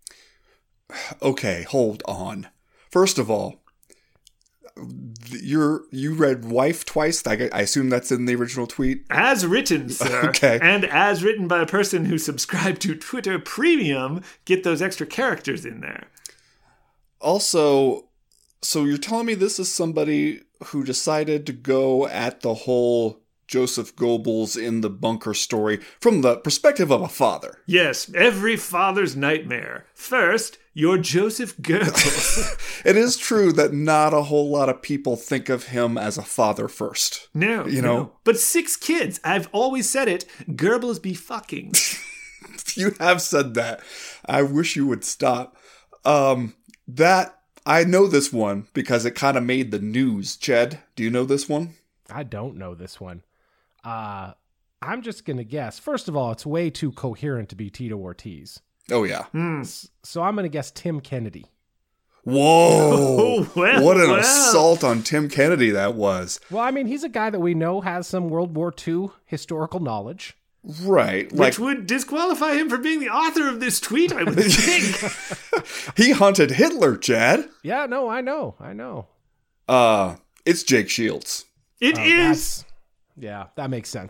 Okay, hold on. First of all, You're you read wife twice. I, I assume that's in the original tweet. As written, sir. Okay. And as written by a person who subscribed to Twitter Premium, get those extra characters in there. Also, so you're telling me this is somebody who decided to go at the whole Joseph Goebbels in the bunker story from the perspective of a father. Yes, every father's nightmare. First, you're Joseph Goebbels. It is true that not a whole lot of people think of him as a father first. No, you no. know. But six kids, I've always said it, Goebbels be fucking. You have said that. I wish you would stop. Um, that, I know this one because it kind of made the news. Ched, do you know this one? I don't know this one. Uh, I'm just going to guess. First of all, it's way too coherent to be Tito Ortiz. Oh, yeah. Mm. So I'm going to guess Tim Kennedy. Whoa. Oh, well, what an well. assault on Tim Kennedy that was. Well, I mean, he's a guy that we know has some World War Two historical knowledge. Right. Like, Which would disqualify him from being the author of this tweet, I would think. he hunted Hitler, Chad. Yeah, no, I know. I know. Uh, it's Jake Shields. It Uh, is. that's- Yeah, that makes sense.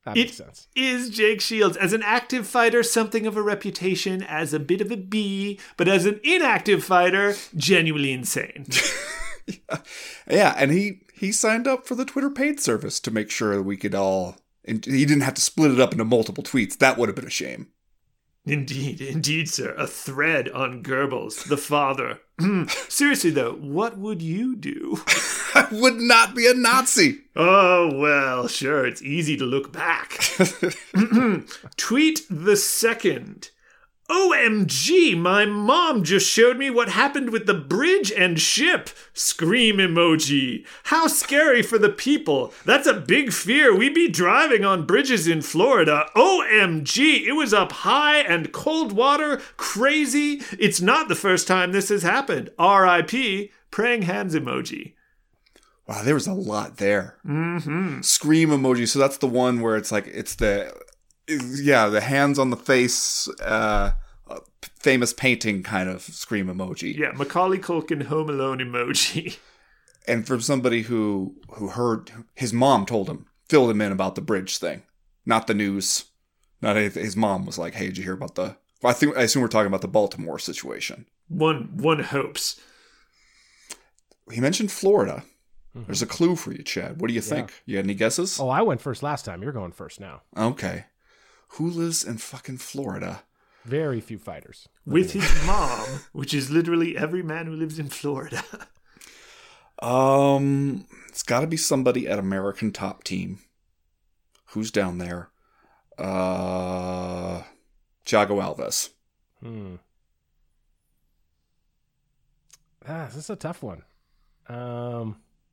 That it makes sense. Is Jake Shields. As an active fighter, something of a reputation, as a bit of a B, but as an inactive fighter, genuinely insane. yeah. yeah, and he, he signed up for the Twitter paid service to make sure we could all... And he didn't have to split it up into multiple tweets. That would have been a shame. Indeed, indeed, sir. A thread on Goebbels, the father. Seriously, though, what would you do? I would not be a Nazi. Oh, well, sure, it's easy to look back. Tweet the second. O M G, my mom just showed me what happened with the bridge and ship. Scream emoji. How scary for the people. That's a big fear. We be driving on bridges in Florida. O M G, it was up high and cold water. Crazy. It's not the first time this has happened. R I P Praying hands emoji. Wow, there was a lot there. Mm-hmm. Scream emoji. So that's the one where it's like, it's the... Yeah, the hands on the face, uh, uh, famous painting kind of scream emoji. Yeah, Macaulay Culkin Home Alone emoji. And from somebody who who heard, his mom told him, filled him in about the bridge thing, not the news, not anything. His mom was like, "Hey, did you hear about the?" Well, I think I assume we're talking about the Baltimore situation. One one hopes. He mentioned Florida. Mm-hmm. There's a clue for you, Chad. What do you Yeah. think? You got any guesses? Oh, I went first last time. You're going first now. Okay. Who lives in fucking Florida? Very few fighters. With his mom, which is literally every man who lives in Florida. Um, it's got to be somebody at American Top Team. Who's down there? Uh, Thiago Alves. Hmm. Ah, this is a tough one. Um,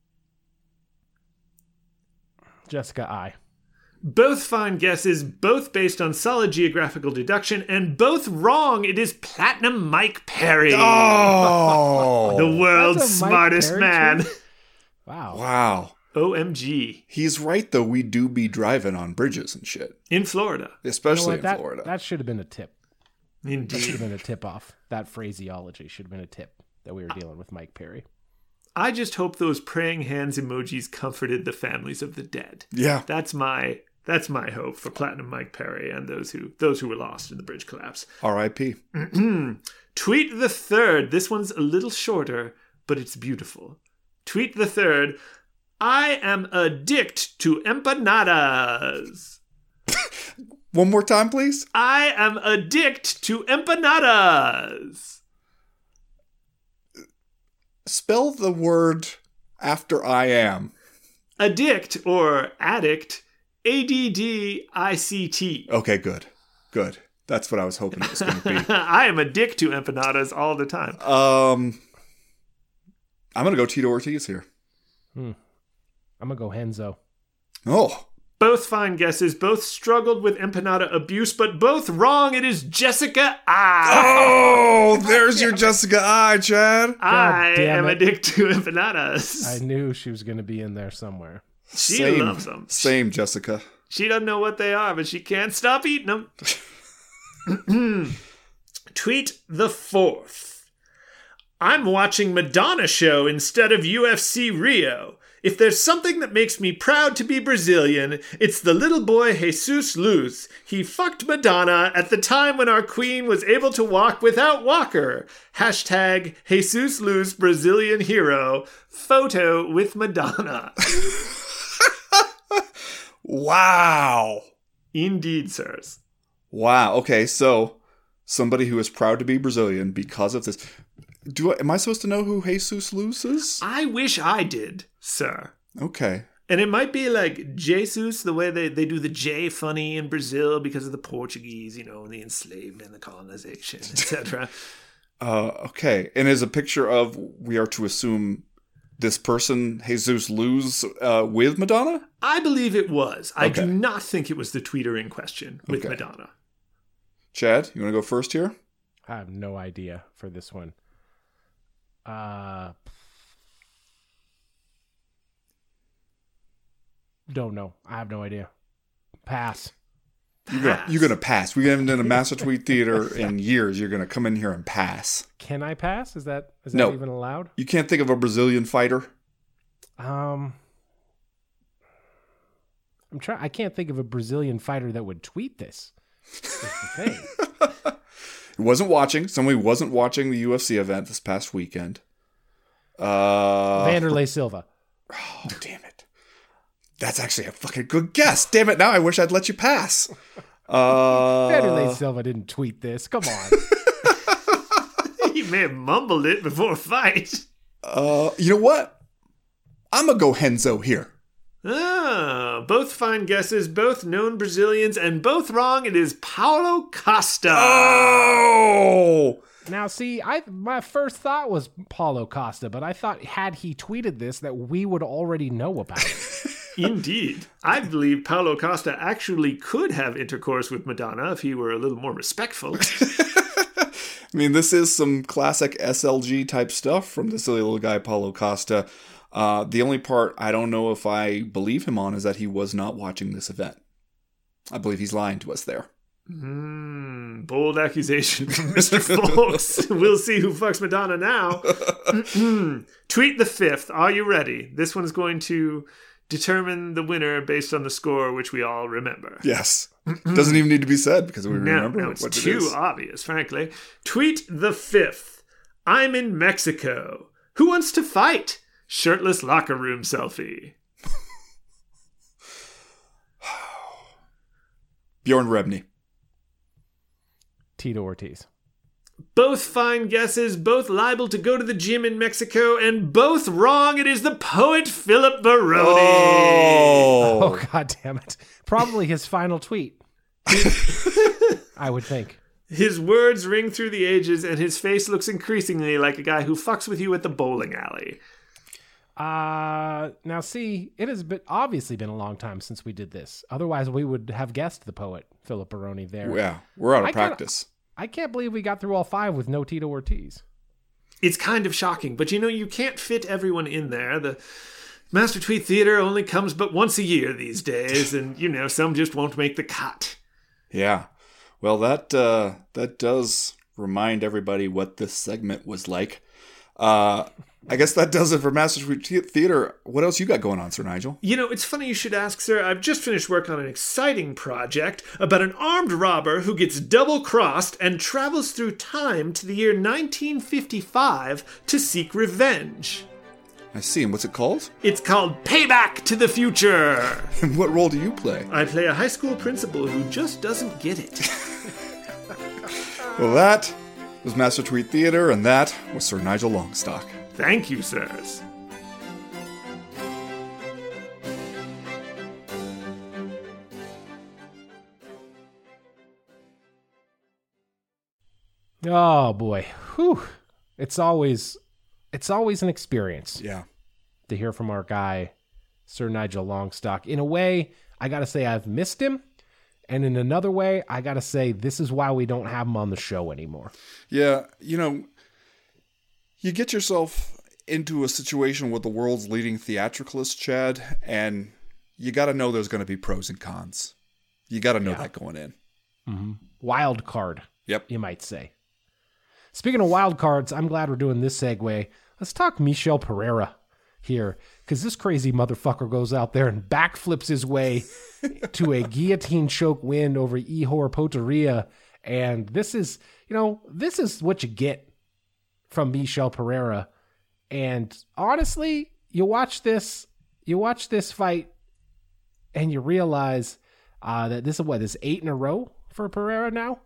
Jessica I. Both fine guesses, both based on solid geographical deduction, and both wrong. It is Platinum Mike Perry. Oh! The world's That's a Mike smartest Perry man. tweet? Wow. Wow. O M G. He's right, though. We do be driving on bridges and shit. In Florida. You know Especially what? in that, Florida. That should have been a tip. That should Indeed. have been a tip off. That phraseology should have been a tip that we were dealing with Mike Perry. I just hope those praying hands emojis comforted the families of the dead. Yeah. That's my that's my hope for Platinum Mike Perry and those who those who were lost in the bridge collapse. R I P Tweet the third. This one's a little shorter, but it's beautiful. Tweet the third. I am addict to empanadas. One more time, please. I am addict to empanadas. Spell the word after I am. Addict or addict. A D D I C T. Okay, good. Good. That's what I was hoping it was going to be. I am addict to empanadas all the time. Um, I'm going to go Tito Ortiz here. Hmm. I'm going to go Henzo. Oh. Both fine guesses, both struggled with empanada abuse, but both wrong. It is Jessica I. Oh, there's your Jessica I, Chad. I damn am it. addicted to empanadas. I knew she was going to be in there somewhere. She same, loves them. Same, Jessica. She doesn't know what they are, but she can't stop eating them. Tweet the fourth. I'm watching Madonna show instead of U F C Rio. If there's something that makes me proud to be Brazilian, it's the little boy Jesus Luz. He fucked Madonna at the time when our queen was able to walk without walker. Hashtag Jesus Luz Brazilian hero. Photo with Madonna. Wow. Indeed, sirs. Wow. Okay, so somebody who is proud to be Brazilian because of this. Do I, am I supposed to know who Jesus Luz is? I wish I did, sir. Okay. And it might be like Jesus, the way they, they do the J funny in Brazil because of the Portuguese, you know, and the enslavement, the colonization, et cetera. Uh, okay. And is a picture of, we are to assume, this person, Jesus Luz, uh, with Madonna? I believe it was. I Okay. do not think it was the tweeter in question with Okay. Madonna. Chad, you want to go first here? I have no idea for this one. Uh, don't know. I have no idea. Pass. You're gonna, you're gonna pass. We haven't done a Master Tweet Theater in years. You're gonna come in here and pass. Can I pass? Is that is that No. even allowed? You can't think of a Brazilian fighter? Um, I'm trying. I can't think of a Brazilian fighter that would tweet this. That's the thing. He wasn't watching. Somebody wasn't watching the U F C event this past weekend. Uh, Vanderlei Silva. Oh, damn it. That's actually a fucking good guess. Damn it. Now I wish I'd let you pass. Uh, Vanderlei Silva didn't tweet this. Come on. He may have mumbled it before a fight. Uh, you know what? I'm going to go Renzo here. Ah, both fine guesses, both known Brazilians, and both wrong. It is Paulo Costa. Oh! Now, see, I my first thought was Paulo Costa, but I thought had he tweeted this that we would already know about it. Indeed. I believe Paulo Costa actually could have intercourse with Madonna if he were a little more respectful. I mean, this is some classic S L G type stuff from the silly little guy Paulo Costa. Uh, the only part I don't know if I believe him on is that he was not watching this event. I believe he's lying to us there. Mm, bold accusation from Mister Folks. We'll see who fucks Madonna now. Tweet the fifth. Are you ready? This one's going to determine the winner based on the score, which we all remember. Yes. Doesn't even need to be said because we No, remember no, it's what it too is. obvious, frankly. Tweet the fifth. I'm in Mexico. Who wants to fight? Shirtless locker room selfie. Bjorn Rebney. Tito Ortiz. Both fine guesses, both liable to go to the gym in Mexico, and both wrong. It is the poet Philip Baroni. Oh. Oh, God damn it. Probably his final tweet. I would think. His words ring through the ages, and his face looks increasingly like a guy who fucks with you at the bowling alley. Uh, now, see, it has been obviously been a long time since we did this. Otherwise, we would have guessed the poet Philip Baroni there. Yeah, we're out of I can't- practice. I can't believe we got through all five with no Tito Ortiz. It's kind of shocking, but you know, you can't fit everyone in there. The Master Tweet Theater only comes but once a year these days, and, you know, some just won't make the cut. Yeah. Well, that uh, that does remind everybody what this segment was like. Uh, I guess that does it for Master Tweet Theater. What else you got going on, Sir Nigel? You know, it's funny you should ask, sir. I've just finished work on an exciting project about an armed robber who gets double-crossed and travels through time to the year nineteen fifty-five to seek revenge. I see. And what's it called? It's called Payback to the Future. And what role do you play? I play a high school principal who just doesn't get it. Well, that was Master Tweet Theater, and that was Sir Nigel Longstock. Thank you, sirs. Oh boy. Whew. It's always it's always an experience Yeah. to hear from our guy, Sir Nigel Longstock. In a way, I gotta say I've missed him. And in another way, I gotta say this is why we don't have him on the show anymore. Yeah, you know, you get yourself into a situation with the world's leading theatricalist, Chad, and you got to know there's going to be pros and cons. You got to know Yeah. that going in. Mm-hmm. Wild card, Yep. you might say. Speaking of wild cards, I'm glad we're doing this segue. Let's talk Michel Pereira here, because this crazy motherfucker goes out there and backflips his way to a guillotine choke win over Ihor Potieria. And this is, you know, this is what you get from Michel Pereira. And honestly, you watch this, you watch this fight and you realize uh, that this is what, this eight in a row for Pereira now?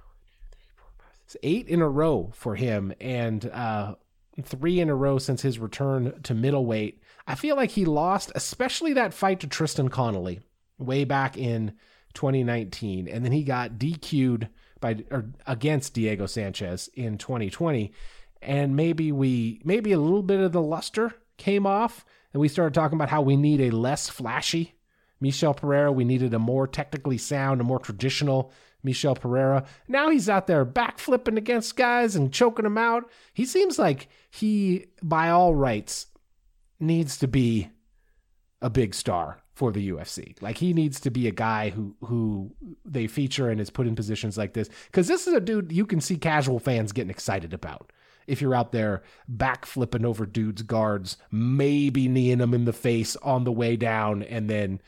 It's eight in a row for him, and uh, three in a row since his return to middleweight. I feel like he lost, especially that fight to Tristan Connolly way back in twenty nineteen, and then he got D Q'd by or against Diego Sanchez in twenty twenty. And maybe we, maybe a little bit of the luster came off, and we started talking about how we need a less flashy Michel Pereira. We needed a more technically sound, a more traditional Michel Pereira. Now he's out there backflipping against guys and choking them out. He seems like he, by all rights, needs to be a big star for the U F C. Like, he needs to be a guy who who they feature and is put in positions like this. Because this is a dude you can see casual fans getting excited about. If you're out there backflipping over dudes' guards, maybe kneeing them in the face on the way down, and then, you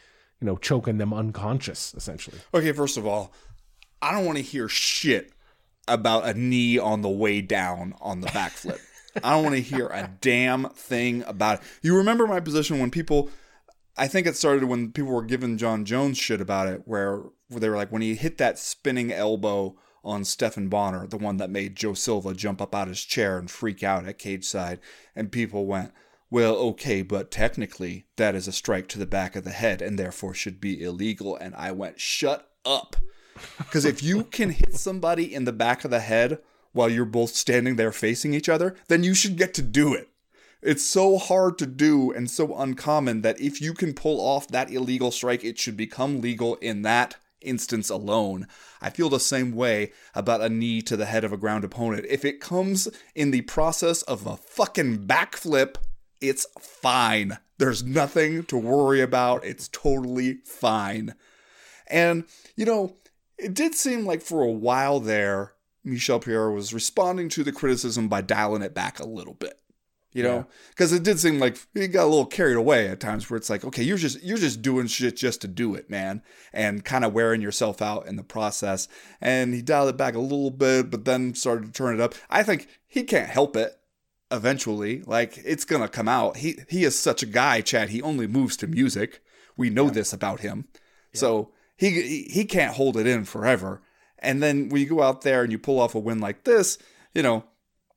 you know, choking them unconscious, essentially. Okay, first of all, I don't want to hear shit about a knee on the way down on the backflip. I don't want to hear a damn thing about it. You remember my position when people, I think it started when people were giving John Jones shit about it, where, where they were like, when he hit that spinning elbow on Stephan Bonner, the one that made Joe Silva jump up out his chair and freak out at cage side, and people went, well, okay, but technically that is a strike to the back of the head and therefore should be illegal. And I went, shut up. Because if you can hit somebody in the back of the head while you're both standing there facing each other, then you should get to do it. It's so hard to do and so uncommon that if you can pull off that illegal strike, it should become legal in that instance alone. I feel the same way about a knee to the head of a ground opponent. If it comes in the process of a fucking backflip, it's fine. There's nothing to worry about. It's totally fine. And, you know, it did seem like for a while there, Michel Pereira was responding to the criticism by dialing it back a little bit. You know, because yeah. it did seem like he got a little carried away at times where it's like, okay, you're just you're just doing shit just to do it, man, and kind of wearing yourself out in the process. And he dialed it back a little bit, but then started to turn it up. I think he can't help it. Eventually, like it's gonna come out. He he is such a guy, Chad. He only moves to music. We know yeah. this about him, yeah. so he he can't hold it in forever. And then when you go out there and you pull off a win like this, you know,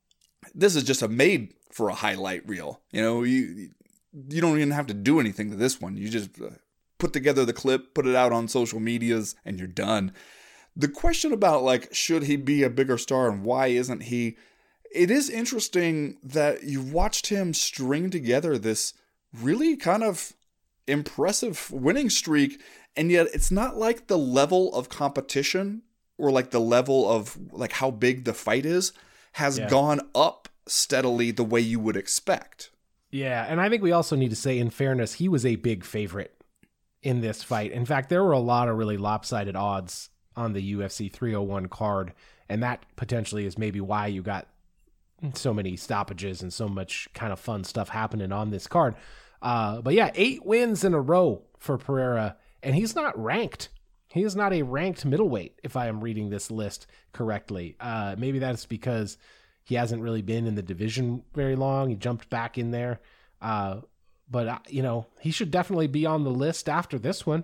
this is just a made for a highlight reel. You know, you you don't even have to do anything to this one. You just put together the clip, put it out on social medias, and you're done. The question about, like, should he be a bigger star and why isn't he? It is interesting that you watched him string together this really kind of impressive winning streak, and yet it's not like the level of competition or like the level of like how big the fight is has yeah. gone up steadily the way you would expect. Yeah, and I think we also need to say, in fairness, he was a big favorite in this fight. In fact, there were a lot of really lopsided odds on the U F C three oh one card, and that potentially is maybe why you got so many stoppages and so much kind of fun stuff happening on this card. Uh, but yeah, eight wins in a row for Pereira, and he's not ranked. He is not a ranked middleweight, if I am reading this list correctly. Uh, maybe that's because he hasn't really been in the division very long. He jumped back in there. Uh, but, uh, you know, he should definitely be on the list after this one.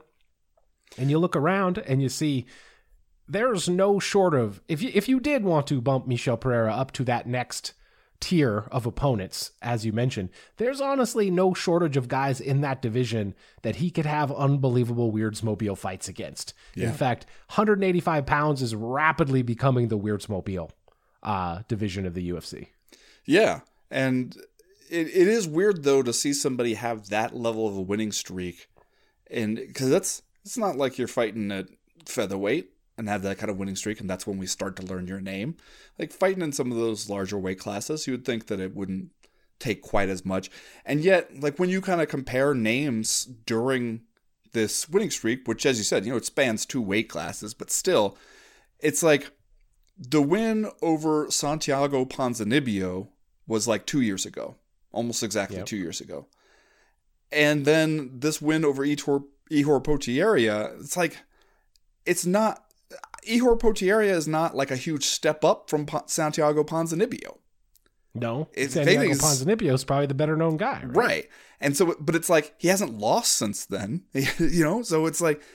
And you look around and you see there's no short of, if you, if you did want to bump Michel Pereira up to that next tier of opponents, as you mentioned, there's honestly no shortage of guys in that division that he could have unbelievable Weirdsmobile fights against. Yeah. In fact, one hundred eighty-five pounds is rapidly becoming the Weirdsmobile uh, division of the U F C. Yeah. And it, it is weird, though, to see somebody have that level of a winning streak. And because that's, it's not like you're fighting at featherweight and have that kind of winning streak, and that's when we start to learn your name. Like fighting in some of those larger weight classes, you would think that it wouldn't take quite as much. And yet, like when you kind of compare names during this winning streak, which, as you said, you know, it spans two weight classes, but still, it's like the win over Santiago Ponzinibbio was like two years ago, almost exactly yep. two years ago. And then this win over Ihor, Ihor Potieria, it's like, it's not, Ihor Potieria is not like a huge step up from P- Santiago Ponzinibbio. No, it's, Santiago Ponzinibbio is probably the better known guy. Right? right. And so, but it's like, he hasn't lost since then, you know? So it's like,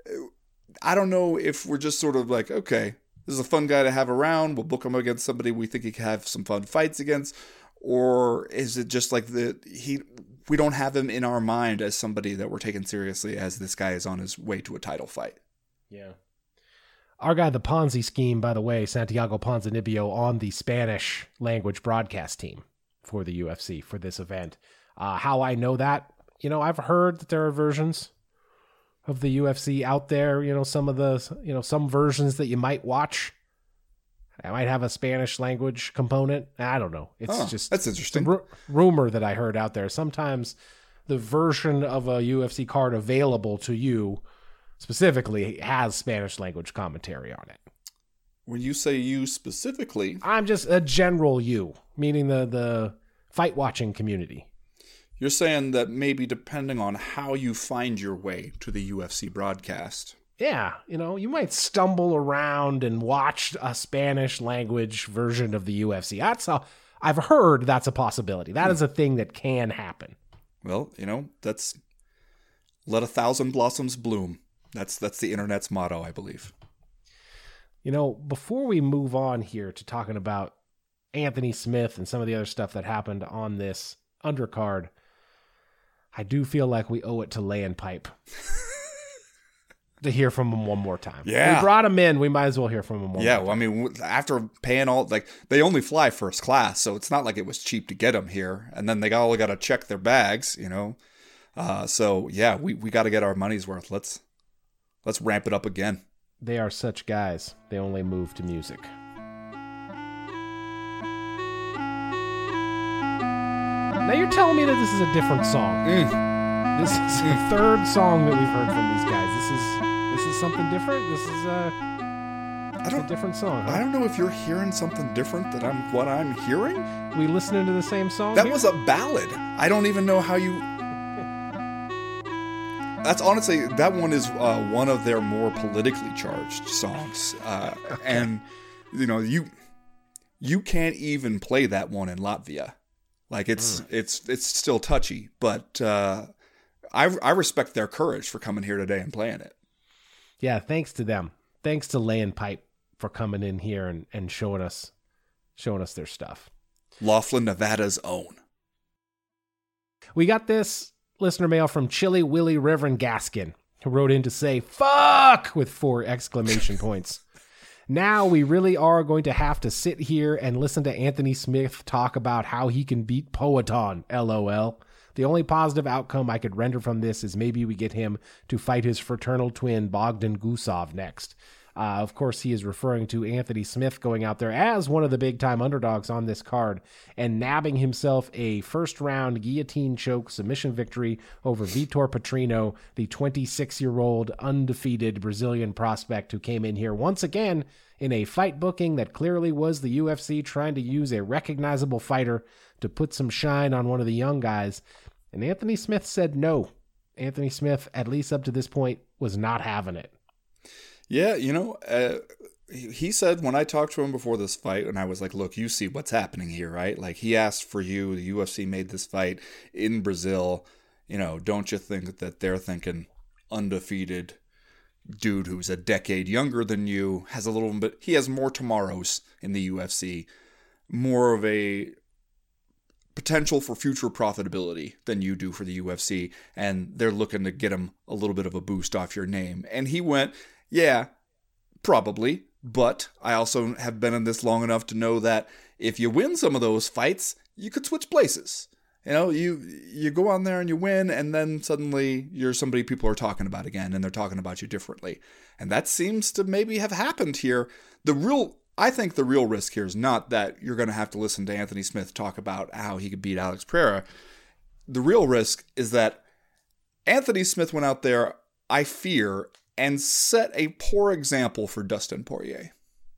I don't know if we're just sort of like, okay, this is a fun guy to have around. We'll book him against somebody we think he can have some fun fights against. Or is it just like the, he, we don't have him in our mind as somebody that we're taking seriously as this guy is on his way to a title fight. Yeah. Our guy, the Ponzi scheme, by the way, Santiago Ponzinibbio, on the Spanish language broadcast team for the U F C for this event. Uh, how I know that, you know, I've heard that there are versions of the U F C out there. You know, some of the, you know, some versions that you might watch, I might have a Spanish language component. I don't know. It's oh, just that's interesting. R- rumor that I heard out there. Sometimes the version of a U F C card available to you specifically has Spanish language commentary on it. When you say you specifically, I'm just a general you, meaning the, the fight watching community. You're saying that maybe depending on how you find your way to the U F C broadcast. Yeah, you know, you might stumble around and watch a Spanish language version of the U F C. That's a, I've heard that's a possibility. That is a thing that can happen. Well, you know, that's let a thousand blossoms bloom. That's that's the internet's motto, I believe. You know, before we move on here to talking about Anthony Smith and some of the other stuff that happened on this undercard, I do feel like we owe it to Lay and Pipe to hear from him one more time. Yeah. We brought him in. We might as well hear from him one yeah, more well, time. I mean, after paying all, like, they only fly first class, so it's not like it was cheap to get them here. And then they all got to check their bags, you know. Uh, so, yeah, we, we got to get our money's worth. Let's let's ramp it up again. They are such guys. They only move to music. Now you're telling me that this is a different song. Mm. This is the third song that we've heard from these guys. This is this is something different. This is a, I don't, a different song. Huh? I don't know if you're hearing something different than I'm what I'm hearing. We listening to the same song? That here? was a ballad. I don't even know how you. That's honestly, that one is uh, one of their more politically charged songs, uh, okay. and you know you you can't even play that one in Latvia. Like it's mm. it's it's still touchy, but uh, I I respect their courage for coming here today and playing it. Yeah, thanks to them. Thanks to Lay and Pipe for coming in here and, and showing us showing us their stuff. Laughlin, Nevada's own. We got this listener mail from Chili Willy Reverend Gaskin, who wrote in to say "fuck" with four exclamation points. Now we really are going to have to sit here and listen to Anthony Smith talk about how he can beat Poetan, LOL. The only positive outcome I could render from this is maybe we get him to fight his fraternal twin Bogdan Gusov next. Uh, of course, he is referring to Anthony Smith going out there as one of the big-time underdogs on this card and nabbing himself a first-round guillotine choke submission victory over Vitor Petrino, the twenty-six-year-old undefeated Brazilian prospect who came in here once again in a fight booking that clearly was the U F C trying to use a recognizable fighter to put some shine on one of the young guys. And Anthony Smith said no. Anthony Smith, at least up to this point, was not having it. Yeah, you know, uh, he said when I talked to him before this fight, and I was like, look, you see what's happening here, right? Like, he asked for you. The U F C made this fight in Brazil. You know, don't you think that they're thinking undefeated dude who's a decade younger than you, has a little bit, he has more tomorrows in the U F C, more of a potential for future profitability than you do for the U F C, and they're looking to get him a little bit of a boost off your name. And he went, yeah, probably, but I also have been in this long enough to know that if you win some of those fights, you could switch places. You know, you you go on there and you win, and then suddenly you're somebody people are talking about again, and they're talking about you differently. And that seems to maybe have happened here. The real, I think the real risk here is not that you're going to have to listen to Anthony Smith talk about how he could beat Alex Pereira. The real risk is that Anthony Smith went out there, I fear, and set a poor example for Dustin Poirier.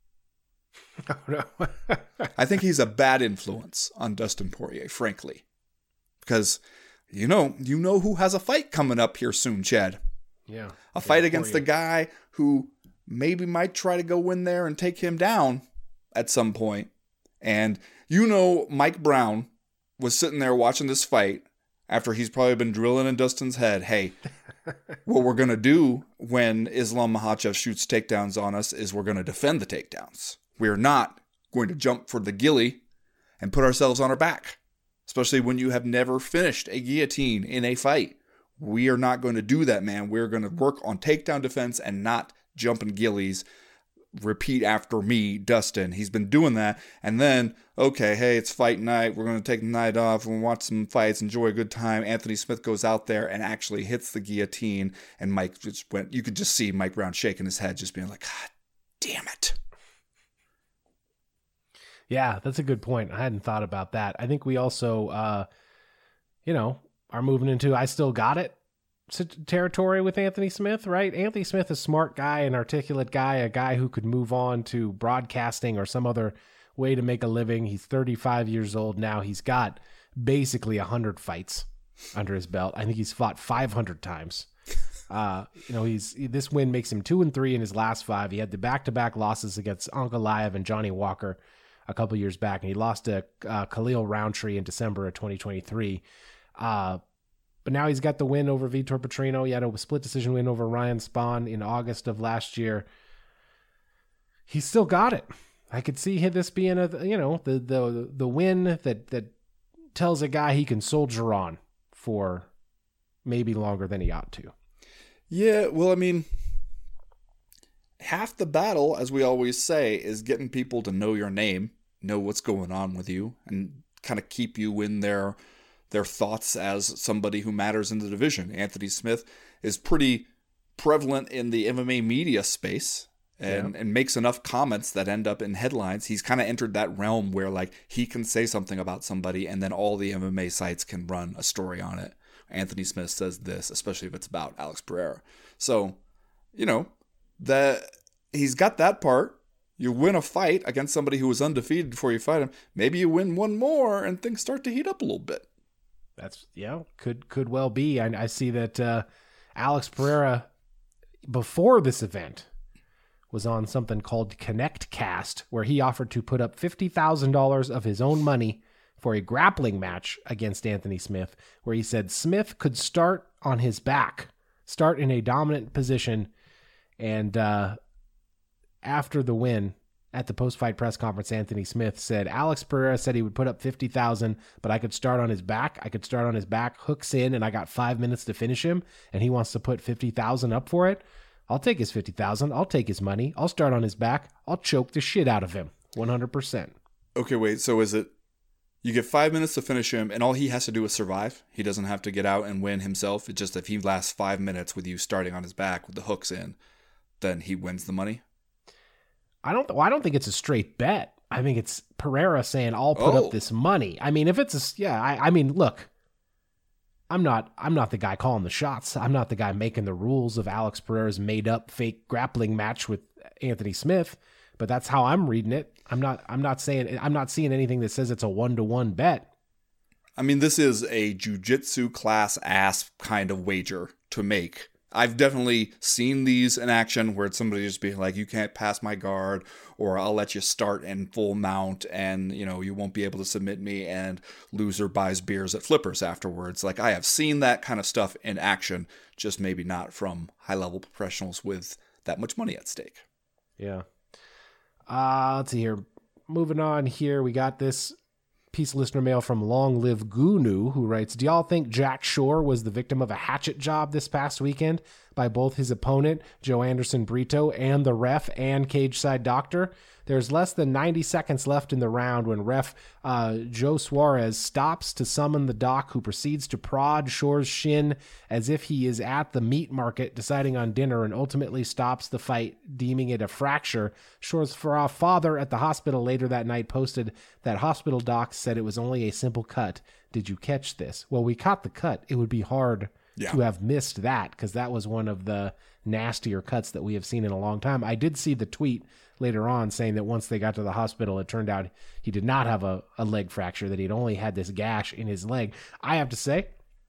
Oh, no. I think he's a bad influence on Dustin Poirier, frankly. Because, you know, you know who has a fight coming up here soon, Chad. Yeah. A fight yeah, against the guy who maybe might try to go in there and take him down at some point. And you know Mike Brown was sitting there watching this fight after he's probably been drilling in Dustin's head, hey, what we're going to do when Islam Makhachev shoots takedowns on us is we're going to defend the takedowns. We're not going to jump for the ghillie and put ourselves on our back, especially when you have never finished a guillotine in a fight. We are not going to do that, man. We're going to work on takedown defense and not jumping ghillies. Repeat after me, Dustin. He's been doing that. And then, okay, hey, it's fight night. We're going to take the night off. We're going to watch some fights, enjoy a good time. Anthony Smith goes out there and actually hits the guillotine. And Mike just went, you could just see Mike Brown shaking his head, just being like, God damn it. Yeah, that's a good point. I hadn't thought about that. I think we also, uh, you know, are moving into I still got it territory with Anthony Smith, right? Anthony Smith is a smart guy, an articulate guy, a guy who could move on to broadcasting or some other way to make a living. He's thirty-five years old now. He's got basically one hundred fights under his belt. I think he's fought five hundred times. Uh, you know, he's this win makes him two and three in his last five. He had the back-to-back losses against Ankalaev and Johnny Walker a couple years back, and he lost to uh, Khalil Roundtree in December of twenty twenty-three. Uh, but now he's got the win over Vitor Petrino. He had a split decision win over Ryan Spahn in August of last year. He's still got it. I could see this being a, you know, the the the win that that tells a guy he can soldier on for maybe longer than he ought to. Yeah, well, I mean, half the battle, as we always say, is getting people to know your name, know what's going on with you, and kind of keep you in their their thoughts as somebody who matters in the division. Anthony Smith is pretty prevalent in the M M A media space and, yeah. and makes enough comments that end up in headlines. He's kind of entered that realm where like he can say something about somebody and then all the M M A sites can run a story on it. Anthony Smith says this, especially if it's about Alex Pereira. So, you know, that he's got that part. You win a fight against somebody who was undefeated before you fight him. Maybe you win one more and things start to heat up a little bit. That's, yeah, could could well be. I, I see that uh, Alex Pereira, before this event, was on something called Connect Cast, where he offered to put up fifty thousand dollars of his own money for a grappling match against Anthony Smith, where he said Smith could start on his back, start in a dominant position, and uh, after the win at the post-fight press conference, Anthony Smith said, Alex Pereira said he would put up fifty thousand dollars, but I could start on his back. I could start on his back, hooks in, and I got five minutes to finish him, and he wants to put fifty thousand dollars up for it. I'll take his fifty thousand dollars. I'll take his money. I'll start on his back. I'll choke the shit out of him, one hundred percent. Okay, wait, so is it you get five minutes to finish him, and all he has to do is survive? He doesn't have to get out and win himself. It's just if he lasts five minutes with you starting on his back with the hooks in, then he wins the money? I don't. Well, I don't think it's a straight bet. I think it's Pereira saying, "I'll put oh. up this money." I mean, if it's a yeah, I, I mean, look, I'm not. I'm not the guy calling the shots. I'm not the guy making the rules of Alex Pereira's made-up fake grappling match with Anthony Smith. But that's how I'm reading it. I'm not. I'm not saying. I'm not seeing anything that says it's a one-to-one bet. I mean, this is a jiu-jitsu class ass kind of wager to make. I've definitely seen these in action where it's somebody just being like, you can't pass my guard, or I'll let you start in full mount and, you know, you won't be able to submit me, and loser buys beers at Flippers afterwards. Like, I have seen that kind of stuff in action, just maybe not from high-level professionals with that much money at stake. Yeah. Uh, let's see here. Moving on here, we got this piece of listener mail from Long Live Gunu, who writes, do y'all think Jack Shore was the victim of a hatchet job this past weekend by both his opponent, Joe Anderson Brito, and the ref and cage side doctor? There's less than ninety seconds left in the round when ref uh, Joe Suarez stops to summon the doc, who proceeds to prod Shore's shin as if he is at the meat market deciding on dinner, and ultimately stops the fight, deeming it a fracture. Shore's father at the hospital later that night posted that hospital doc said it was only a simple cut. Did you catch this? Well, we caught the cut. It would be hard yeah. to have missed that, because that was one of the nastier cuts that we have seen in a long time. I did see the tweet later on saying that once they got to the hospital, it turned out he did not have a, a leg fracture, that he'd only had this gash in his leg. I have to say,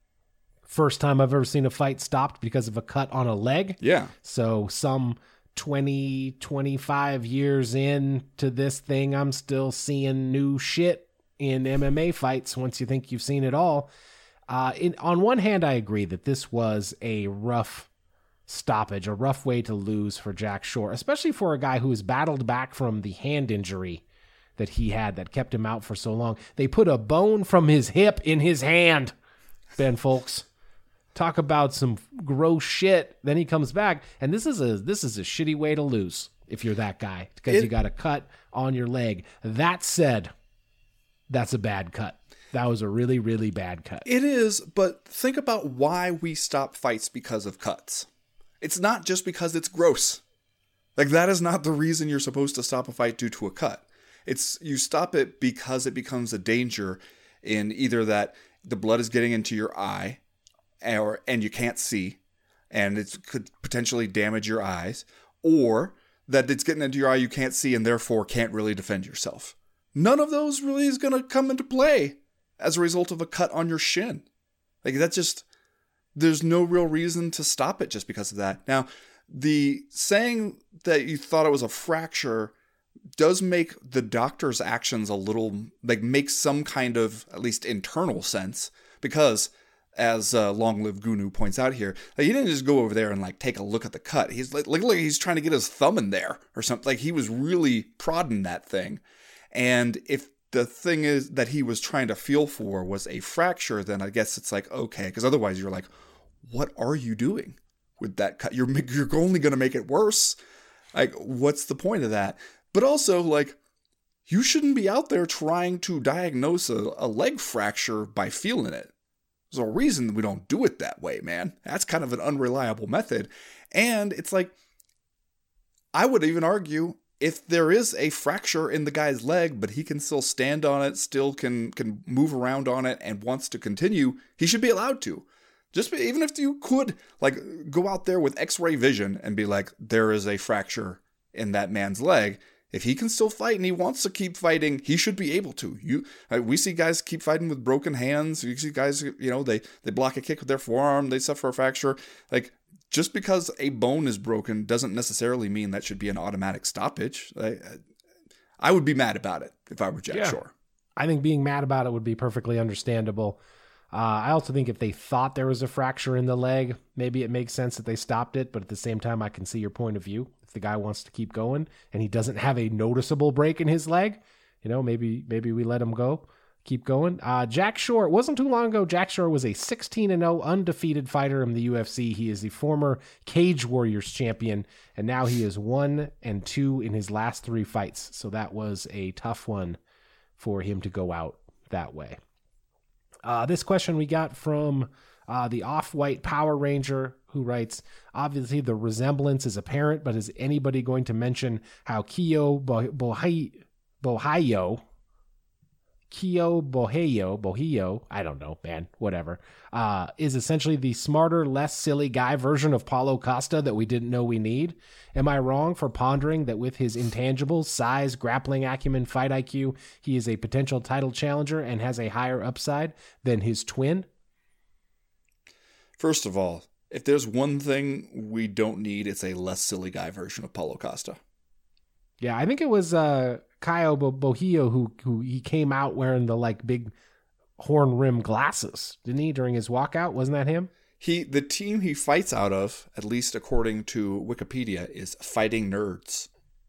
first time I've ever seen a fight stopped because of a cut on a leg. Yeah. So some twenty, twenty-five years into this thing, I'm still seeing new shit in M M A fights once you think you've seen it all. Uh, in, on one hand, I agree that this was a rough stoppage, a rough way to lose for Jack Shore, especially for a guy who has battled back from the hand injury that he had that kept him out for so long. They put a bone from his hip in his hand, Ben Folks. Talk about some gross shit. Then he comes back, and this is a this is a shitty way to lose if you're that guy, because you got a cut on your leg. That said, that's a bad cut. That was a really, really bad cut. It is, but think about why we stop fights because of cuts. It's not just because it's gross. Like, that is not the reason you're supposed to stop a fight due to a cut. It's you stop it because it becomes a danger in either that the blood is getting into your eye, or and you can't see, and it could potentially damage your eyes, or that it's getting into your eye, you can't see, and therefore can't really defend yourself. None of those really is going to come into play as a result of a cut on your shin. Like, that just, there's no real reason to stop it just because of that. Now, the saying that you thought it was a fracture does make the doctor's actions a little, like, make some kind of, at least internal sense, because as uh, Long Live Gunu points out here, like, he didn't just go over there and like take a look at the cut. He's like, like, like he's trying to get his thumb in there or something. Like, he was really prodding that thing. And if the thing is that he was trying to feel for was a fracture, then I guess it's like, okay, because otherwise you're like, what are you doing with that cut? You're you're only going to make it worse. Like, what's the point of that? But also, like, you shouldn't be out there trying to diagnose a, a leg fracture by feeling it. There's a reason we don't do it that way, man. That's kind of an unreliable method. And it's like, I would even argue, if there is a fracture in the guy's leg, but he can still stand on it, still can can move around on it, and wants to continue, he should be allowed to. Just be, even if you could, like, go out there with x-ray vision and be like, there is a fracture in that man's leg. If he can still fight and he wants to keep fighting, he should be able to. You, uh, we see guys keep fighting with broken hands. You see guys, you know, they, they block a kick with their forearm. They suffer a fracture. Like, just because a bone is broken doesn't necessarily mean that should be an automatic stoppage. I, I would be mad about it if I were Jack yeah. Shore. I think being mad about it would be perfectly understandable. Uh, I also think if they thought there was a fracture in the leg, maybe it makes sense that they stopped it. But at the same time, I can see your point of view. If the guy wants to keep going and he doesn't have a noticeable break in his leg, you know, maybe maybe we let him go, keep going. Uh, Jack Shore, it wasn't too long ago, Jack Shore was a sixteen and oh undefeated fighter in the U F C. He is the former Cage Warriors champion, and now he is one and two in his last three fights. So that was a tough one for him to go out that way. Uh, this question we got from uh, the Off-White Power Ranger, who writes, obviously the resemblance is apparent, but is anybody going to mention how Kyo Bohio, Bohio, Kyo Bohio, Bohio, I don't know, man, whatever, uh, is essentially the smarter, less silly guy version of Paulo Costa that we didn't know we need? Am I wrong for pondering that with his intangibles, size, grappling acumen, fight I Q, he is a potential title challenger and has a higher upside than his twin? First of all, if there's one thing we don't need, it's a less silly guy version of Paulo Costa. Yeah, I think it was uh, Kyo Bohio who who he came out wearing the like big horn rim glasses, didn't he, during his walkout? Wasn't that him? He the team he fights out of, at least according to Wikipedia, is Fighting Nerds.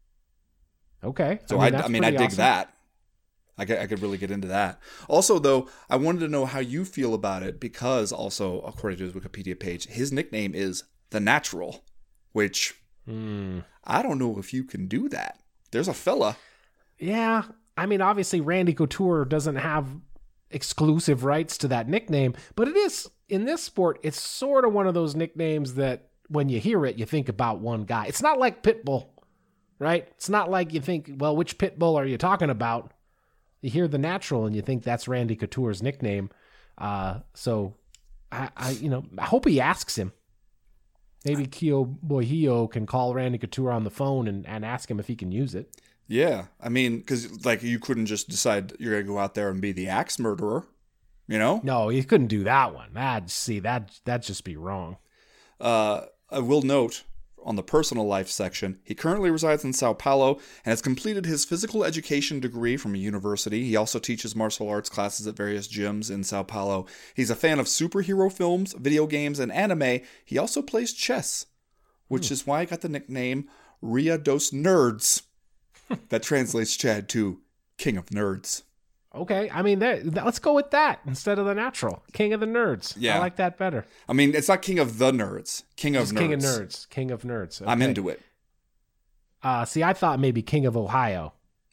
Okay, so I, I, I mean, I dig awesome. that. I could, I could really get into that. Also, though, I wanted to know how you feel about it because, also, according to his Wikipedia page, his nickname is The Natural, which mm. I don't know if you can do that. There's a fella. Yeah, I mean, obviously, Randy Couture doesn't have exclusive rights to that nickname, but it is, in this sport, it's sort of one of those nicknames that when you hear it, you think about one guy. It's not like Pitbull, right? It's not like you think, well, which Pitbull are you talking about? You hear The Natural and you think that's Randy Couture's nickname. Uh, so, I, I, you know, I hope he asks him. Maybe Kyo Bohio can call Randy Couture on the phone and, and ask him if he can use it. Yeah. I mean, because, like, you couldn't just decide you're going to go out there and be the axe murderer, you know? No, he couldn't do that one. That'd, see, that, that'd just be wrong. Uh, I will note, on the personal life section, he currently resides in Sao Paulo and has completed his physical education degree from a university. He also teaches martial arts classes at various gyms in Sao Paulo. He's a fan of superhero films, video games, and anime. He also plays chess, which hmm. is why I got the nickname Ria dos Nerds. That translates, Chad, to King of Nerds. Okay, I mean, that, that, let's go with that instead of The Natural. King of the Nerds. Yeah. I like that better. I mean, it's not King of the Nerds. King of Just Nerds. King of Nerds. King of Nerds. Okay. I'm into it. Uh, see, I thought maybe King of Ohio.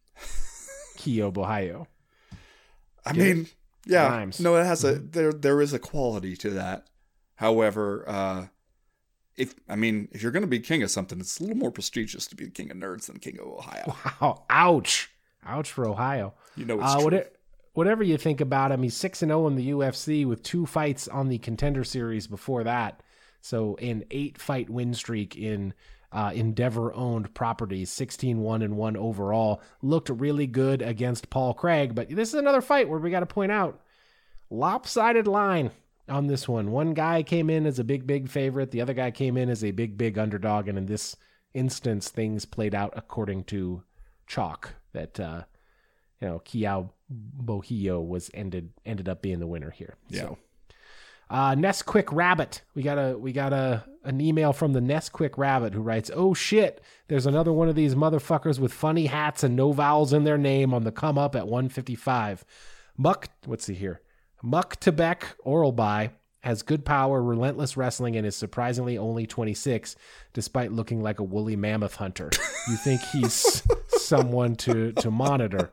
Kyo Bohio. I Get mean, it? yeah. Rhymes. No, it has a there. There is a quality to that. However, uh, if I mean, if you're going to be king of something, it's a little more prestigious to be the King of Nerds than King of Ohio. Wow! Ouch! Ouch for Ohio. You know, it's uh, true. Whatever, whatever you think about him, he's six and zero in the U F C with two fights on the Contender Series before that. So an eight fight win streak in uh, Endeavor owned properties, sixteen one and one overall. Looked really good against Paul Craig, but this is another fight where we got to point out lopsided line on this one. One guy came in as a big, big favorite. The other guy came in as a big, big underdog. And in this instance, things played out according to chalk. That uh, you know, Kiao Bohio was ended ended up being the winner here. Yeah. So. Uh, Nesquik Rabbit. We got a we got a an email from the Nesquik Rabbit who writes, "Oh shit, there's another one of these motherfuckers with funny hats and no vowels in their name on the come up at one fifty-five. Muck, what's he here? Muck Tebek Oralby has good power, relentless wrestling, and is surprisingly only twenty-six, despite looking like a woolly mammoth hunter. You think he's someone to to monitor?"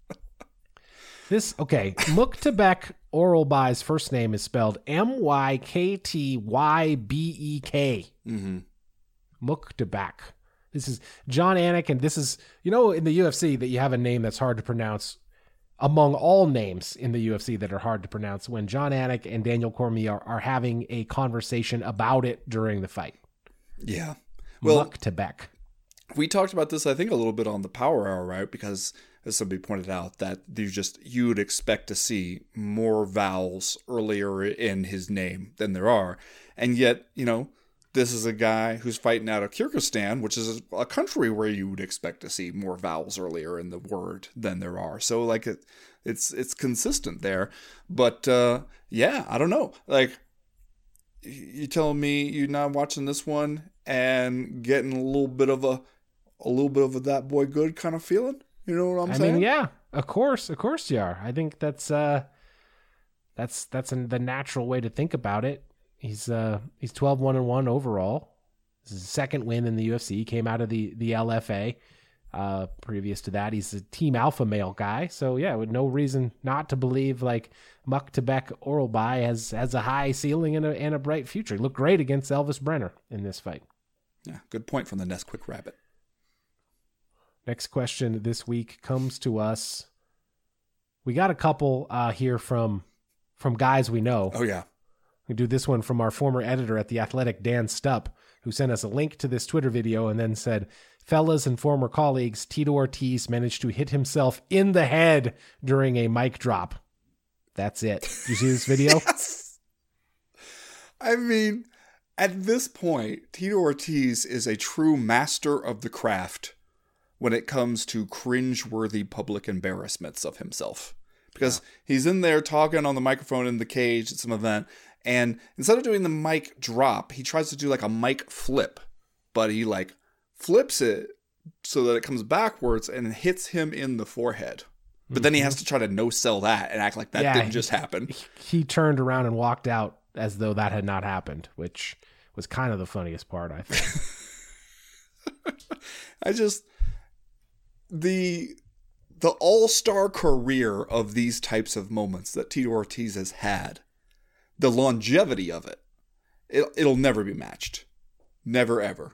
This, okay, Muktabek Oralby's first name is spelled M Y K T Y B E K. Mm-hmm. Muktabek. This is John Anik, and this is, you know, in the U F C that you have a name that's hard to pronounce among all names in the U F C that are hard to pronounce when John Anik and Daniel Cormier are, are having a conversation about it during the fight. Yeah. Well, Muktabek. We talked about this, I think, a little bit on the Power Hour, right? Because as somebody pointed out, that you just you would expect to see more vowels earlier in his name than there are, and yet, you know, this is a guy who's fighting out of Kyrgyzstan, which is a country where you would expect to see more vowels earlier in the word than there are. So, like, it, it's it's consistent there, but uh, yeah, I don't know. Like, you telling me you're not watching this one and getting a little bit of a a little bit of a that boy good kind of feeling? You know what I'm I saying? mean, yeah, of course, of course you are. I think that's uh, that's that's an, the natural way to think about it. He's uh, he's twelve one and one overall. This is his second win in the U F C. He came out of the the L F A. Uh, previous to that, he's a team alpha male guy. So yeah, with no reason not to believe like Muktabek Oralby has has a high ceiling and a and a bright future. He looked great against Elvis Brenner in this fight. Yeah, good point from the Nesquik Rabbit. Next question this week comes to us. We got a couple uh, here from from guys we know. Oh, yeah. We do this one from our former editor at The Athletic, Dan Stupp, who sent us a link to this Twitter video and then said, "Fellas and former colleagues, Tito Ortiz managed to hit himself in the head during a mic drop." That's it. Did you see this video? Yes. I mean, at this point, Tito Ortiz is a true master of the craft when it comes to cringe-worthy public embarrassments of himself. Because yeah. he's in there talking on the microphone in the cage at some event, and instead of doing the mic drop, he tries to do like a mic flip, but he like flips it so that it comes backwards and hits him in the forehead. But mm-hmm. then he has to try to no-sell that and act like that yeah, didn't just happen. He, he turned around and walked out as though that had not happened, which was kind of the funniest part, I think. I just... The the all-star career of these types of moments that Tito Ortiz has had, the longevity of it, it it'll never be matched. Never, ever.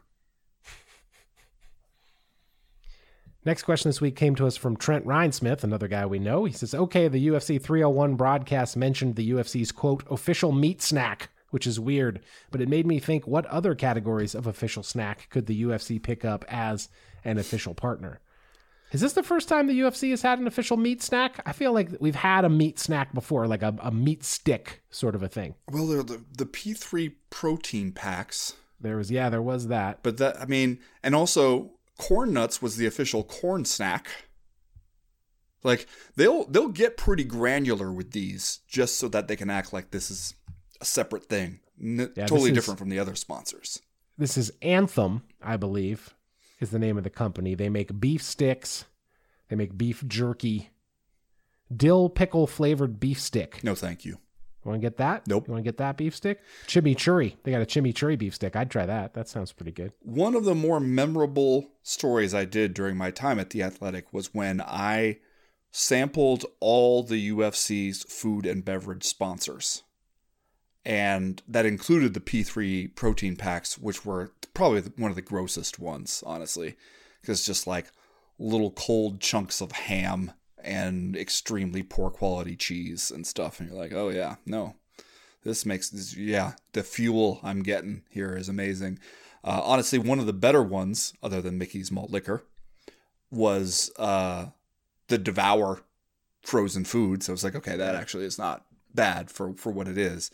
Next question this week came to us from Trent Reinsmith, another guy we know. He says, okay, the U F C three oh one broadcast mentioned the U F C's, quote, official meat snack, which is weird, but it made me think, what other categories of official snack could the U F C pick up as an official partner? Is this the first time the U F C has had an official meat snack? I feel like we've had a meat snack before, like a, a meat stick sort of a thing. Well, there are the, the P three protein packs. There was, yeah, there was that. But that, I mean, and also Corn Nuts was the official corn snack. Like, they'll they'll get pretty granular with these just so that they can act like this is a separate thing. N- yeah, totally is, different from the other sponsors. This is Anthem, I believe, is the name of the company. They make beef sticks. They make beef jerky. Dill pickle flavored beef stick. No, thank you. You want to get that? Nope. You want to get that beef stick? Chimichurri. They got a chimichurri beef stick. I'd try that. That sounds pretty good. One of the more memorable stories I did during my time at The Athletic was when I sampled all the U F C's food and beverage sponsors. And that included the P three protein packs, which were probably one of the grossest ones, honestly. Because just like little cold chunks of ham and extremely poor quality cheese and stuff. And you're like, oh yeah, no. This makes this, yeah, the fuel I'm getting here is amazing. Uh, honestly, one of the better ones, other than Mickey's Malt Liquor, was uh, the Devour frozen food. So it's like, okay, that actually is not bad for, for what it is.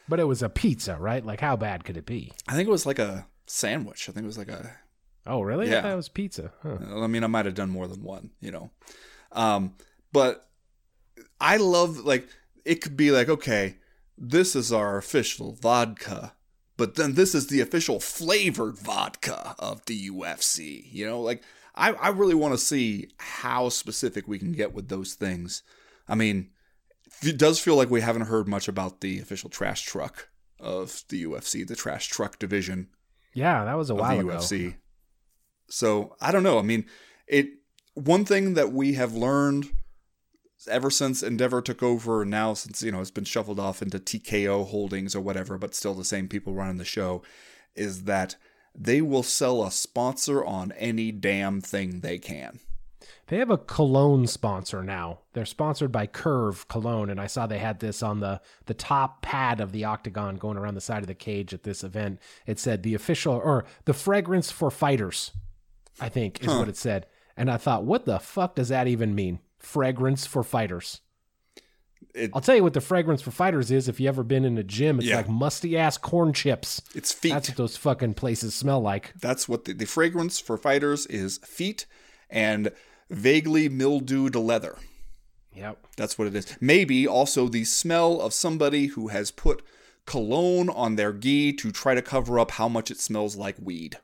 But it was a pizza, right? Like, how bad could it be? I think it was like a sandwich. I think it was like a... Oh, really? Yeah. I thought it was pizza. Huh. I mean, I might have done more than one, you know. Um, but I love, like, it could be like, okay, this is our official vodka, but then this is the official flavored vodka of the U F C. You know, like, I, I really want to see how specific we can get with those things. I mean, it does feel like we haven't heard much about the official trash truck of the U F C, the trash truck division. Yeah, that was a of while the ago. U F C. So, I don't know. I mean, it. One thing that we have learned ever since Endeavor took over, and now since, you know, it's been shuffled off into T K O Holdings or whatever, but still the same people running the show, is that they will sell a sponsor on any damn thing they can. They have a cologne sponsor now. They're sponsored by Curve Cologne, and I saw they had this on the, the top pad of the octagon going around the side of the cage at this event. It said the official, or the fragrance for fighters, I think is huh. what it said. And I thought, what the fuck does that even mean? Fragrance for fighters. It, I'll tell you what the fragrance for fighters is. If you ever been in a gym, it's yeah. like musty ass corn chips. It's feet. That's what those fucking places smell like. That's what the, the fragrance for fighters is: feet and vaguely mildewed leather. Yep. That's what it is. Maybe also the smell of somebody who has put cologne on their gi to try to cover up how much it smells like weed.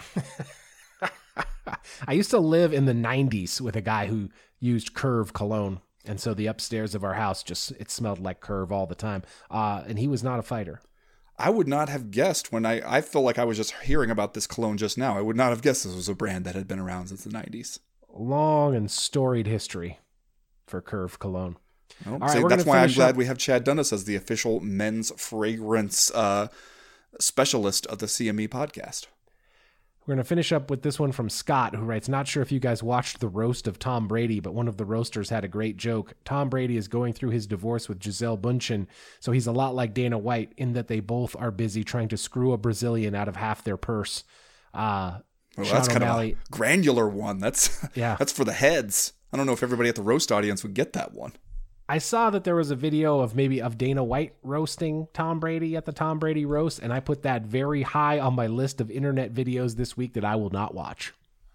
I used to live in the nineties with a guy who used Curve cologne. And so the upstairs of our house, just it smelled like Curve all the time. Uh, and he was not a fighter. I would not have guessed when I, I feel like I was just hearing about this cologne just now. I would not have guessed this was a brand that had been around since the nineties. Long and storied history for Curve cologne. Well, all right, that's why I'm glad up. we have Chad Dundas as the official men's fragrance uh, specialist of the C M E podcast. We're going to finish up with this one from Scott, who writes, not sure if you guys watched the roast of Tom Brady, but one of the roasters had a great joke. Tom Brady is going through his divorce with Gisele Bündchen, so he's a lot like Dana White in that they both are busy trying to screw a Brazilian out of half their purse. Uh, well, that's kind of a granular one. That's, yeah. that's for the heads. I don't know if everybody at the roast audience would get that one. I saw that there was a video of maybe of Dana White roasting Tom Brady at the Tom Brady roast, and I put that very high on my list of internet videos this week that I will not watch.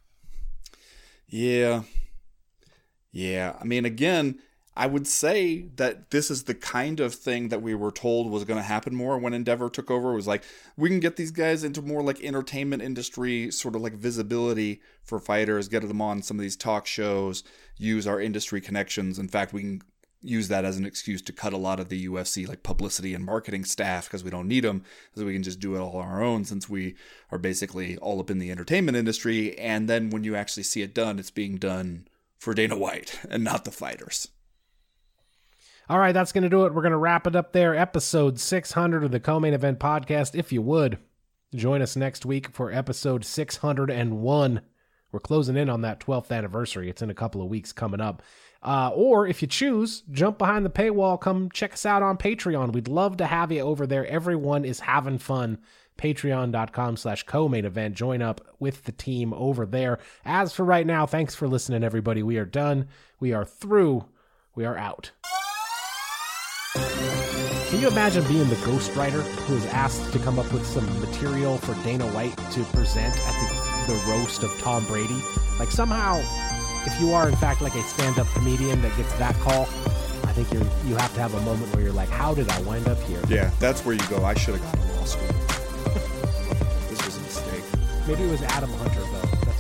Yeah. Yeah. I mean, again, I would say that this is the kind of thing that we were told was going to happen more when Endeavor took over. It was like, we can get these guys into more like entertainment industry, sort of like visibility for fighters, get them on some of these talk shows, use our industry connections. In fact, we can use that as an excuse to cut a lot of the U F C like publicity and marketing staff because we don't need them, so we can just do it all on our own since we are basically all up in the entertainment industry. And then when you actually see it done, it's being done for Dana White and not the fighters. All right, that's going to do it. We're going to wrap it up there. Episode six hundred of the Co-Main Event Podcast. If you would, join us next week for episode six hundred one. We're closing in on that twelfth anniversary. It's in a couple of weeks coming up. Uh, or if you choose, jump behind the paywall, come check us out on Patreon. We'd love to have you over there. Everyone is having fun. Patreon.com slash co-main event. Join up with the team over there. As for right now, thanks for listening, everybody. We are done. We are through. We are out. Can you imagine being the ghostwriter who is asked to come up with some material for Dana White to present at the, the roast of Tom Brady? Like somehow... If you are, in fact, like a stand-up comedian that gets that call, I think you're, you have to have a moment where you're like, how did I wind up here? Yeah, that's where you go. I should have gone to law school. This was a mistake. Maybe it was Adam Hunter, though.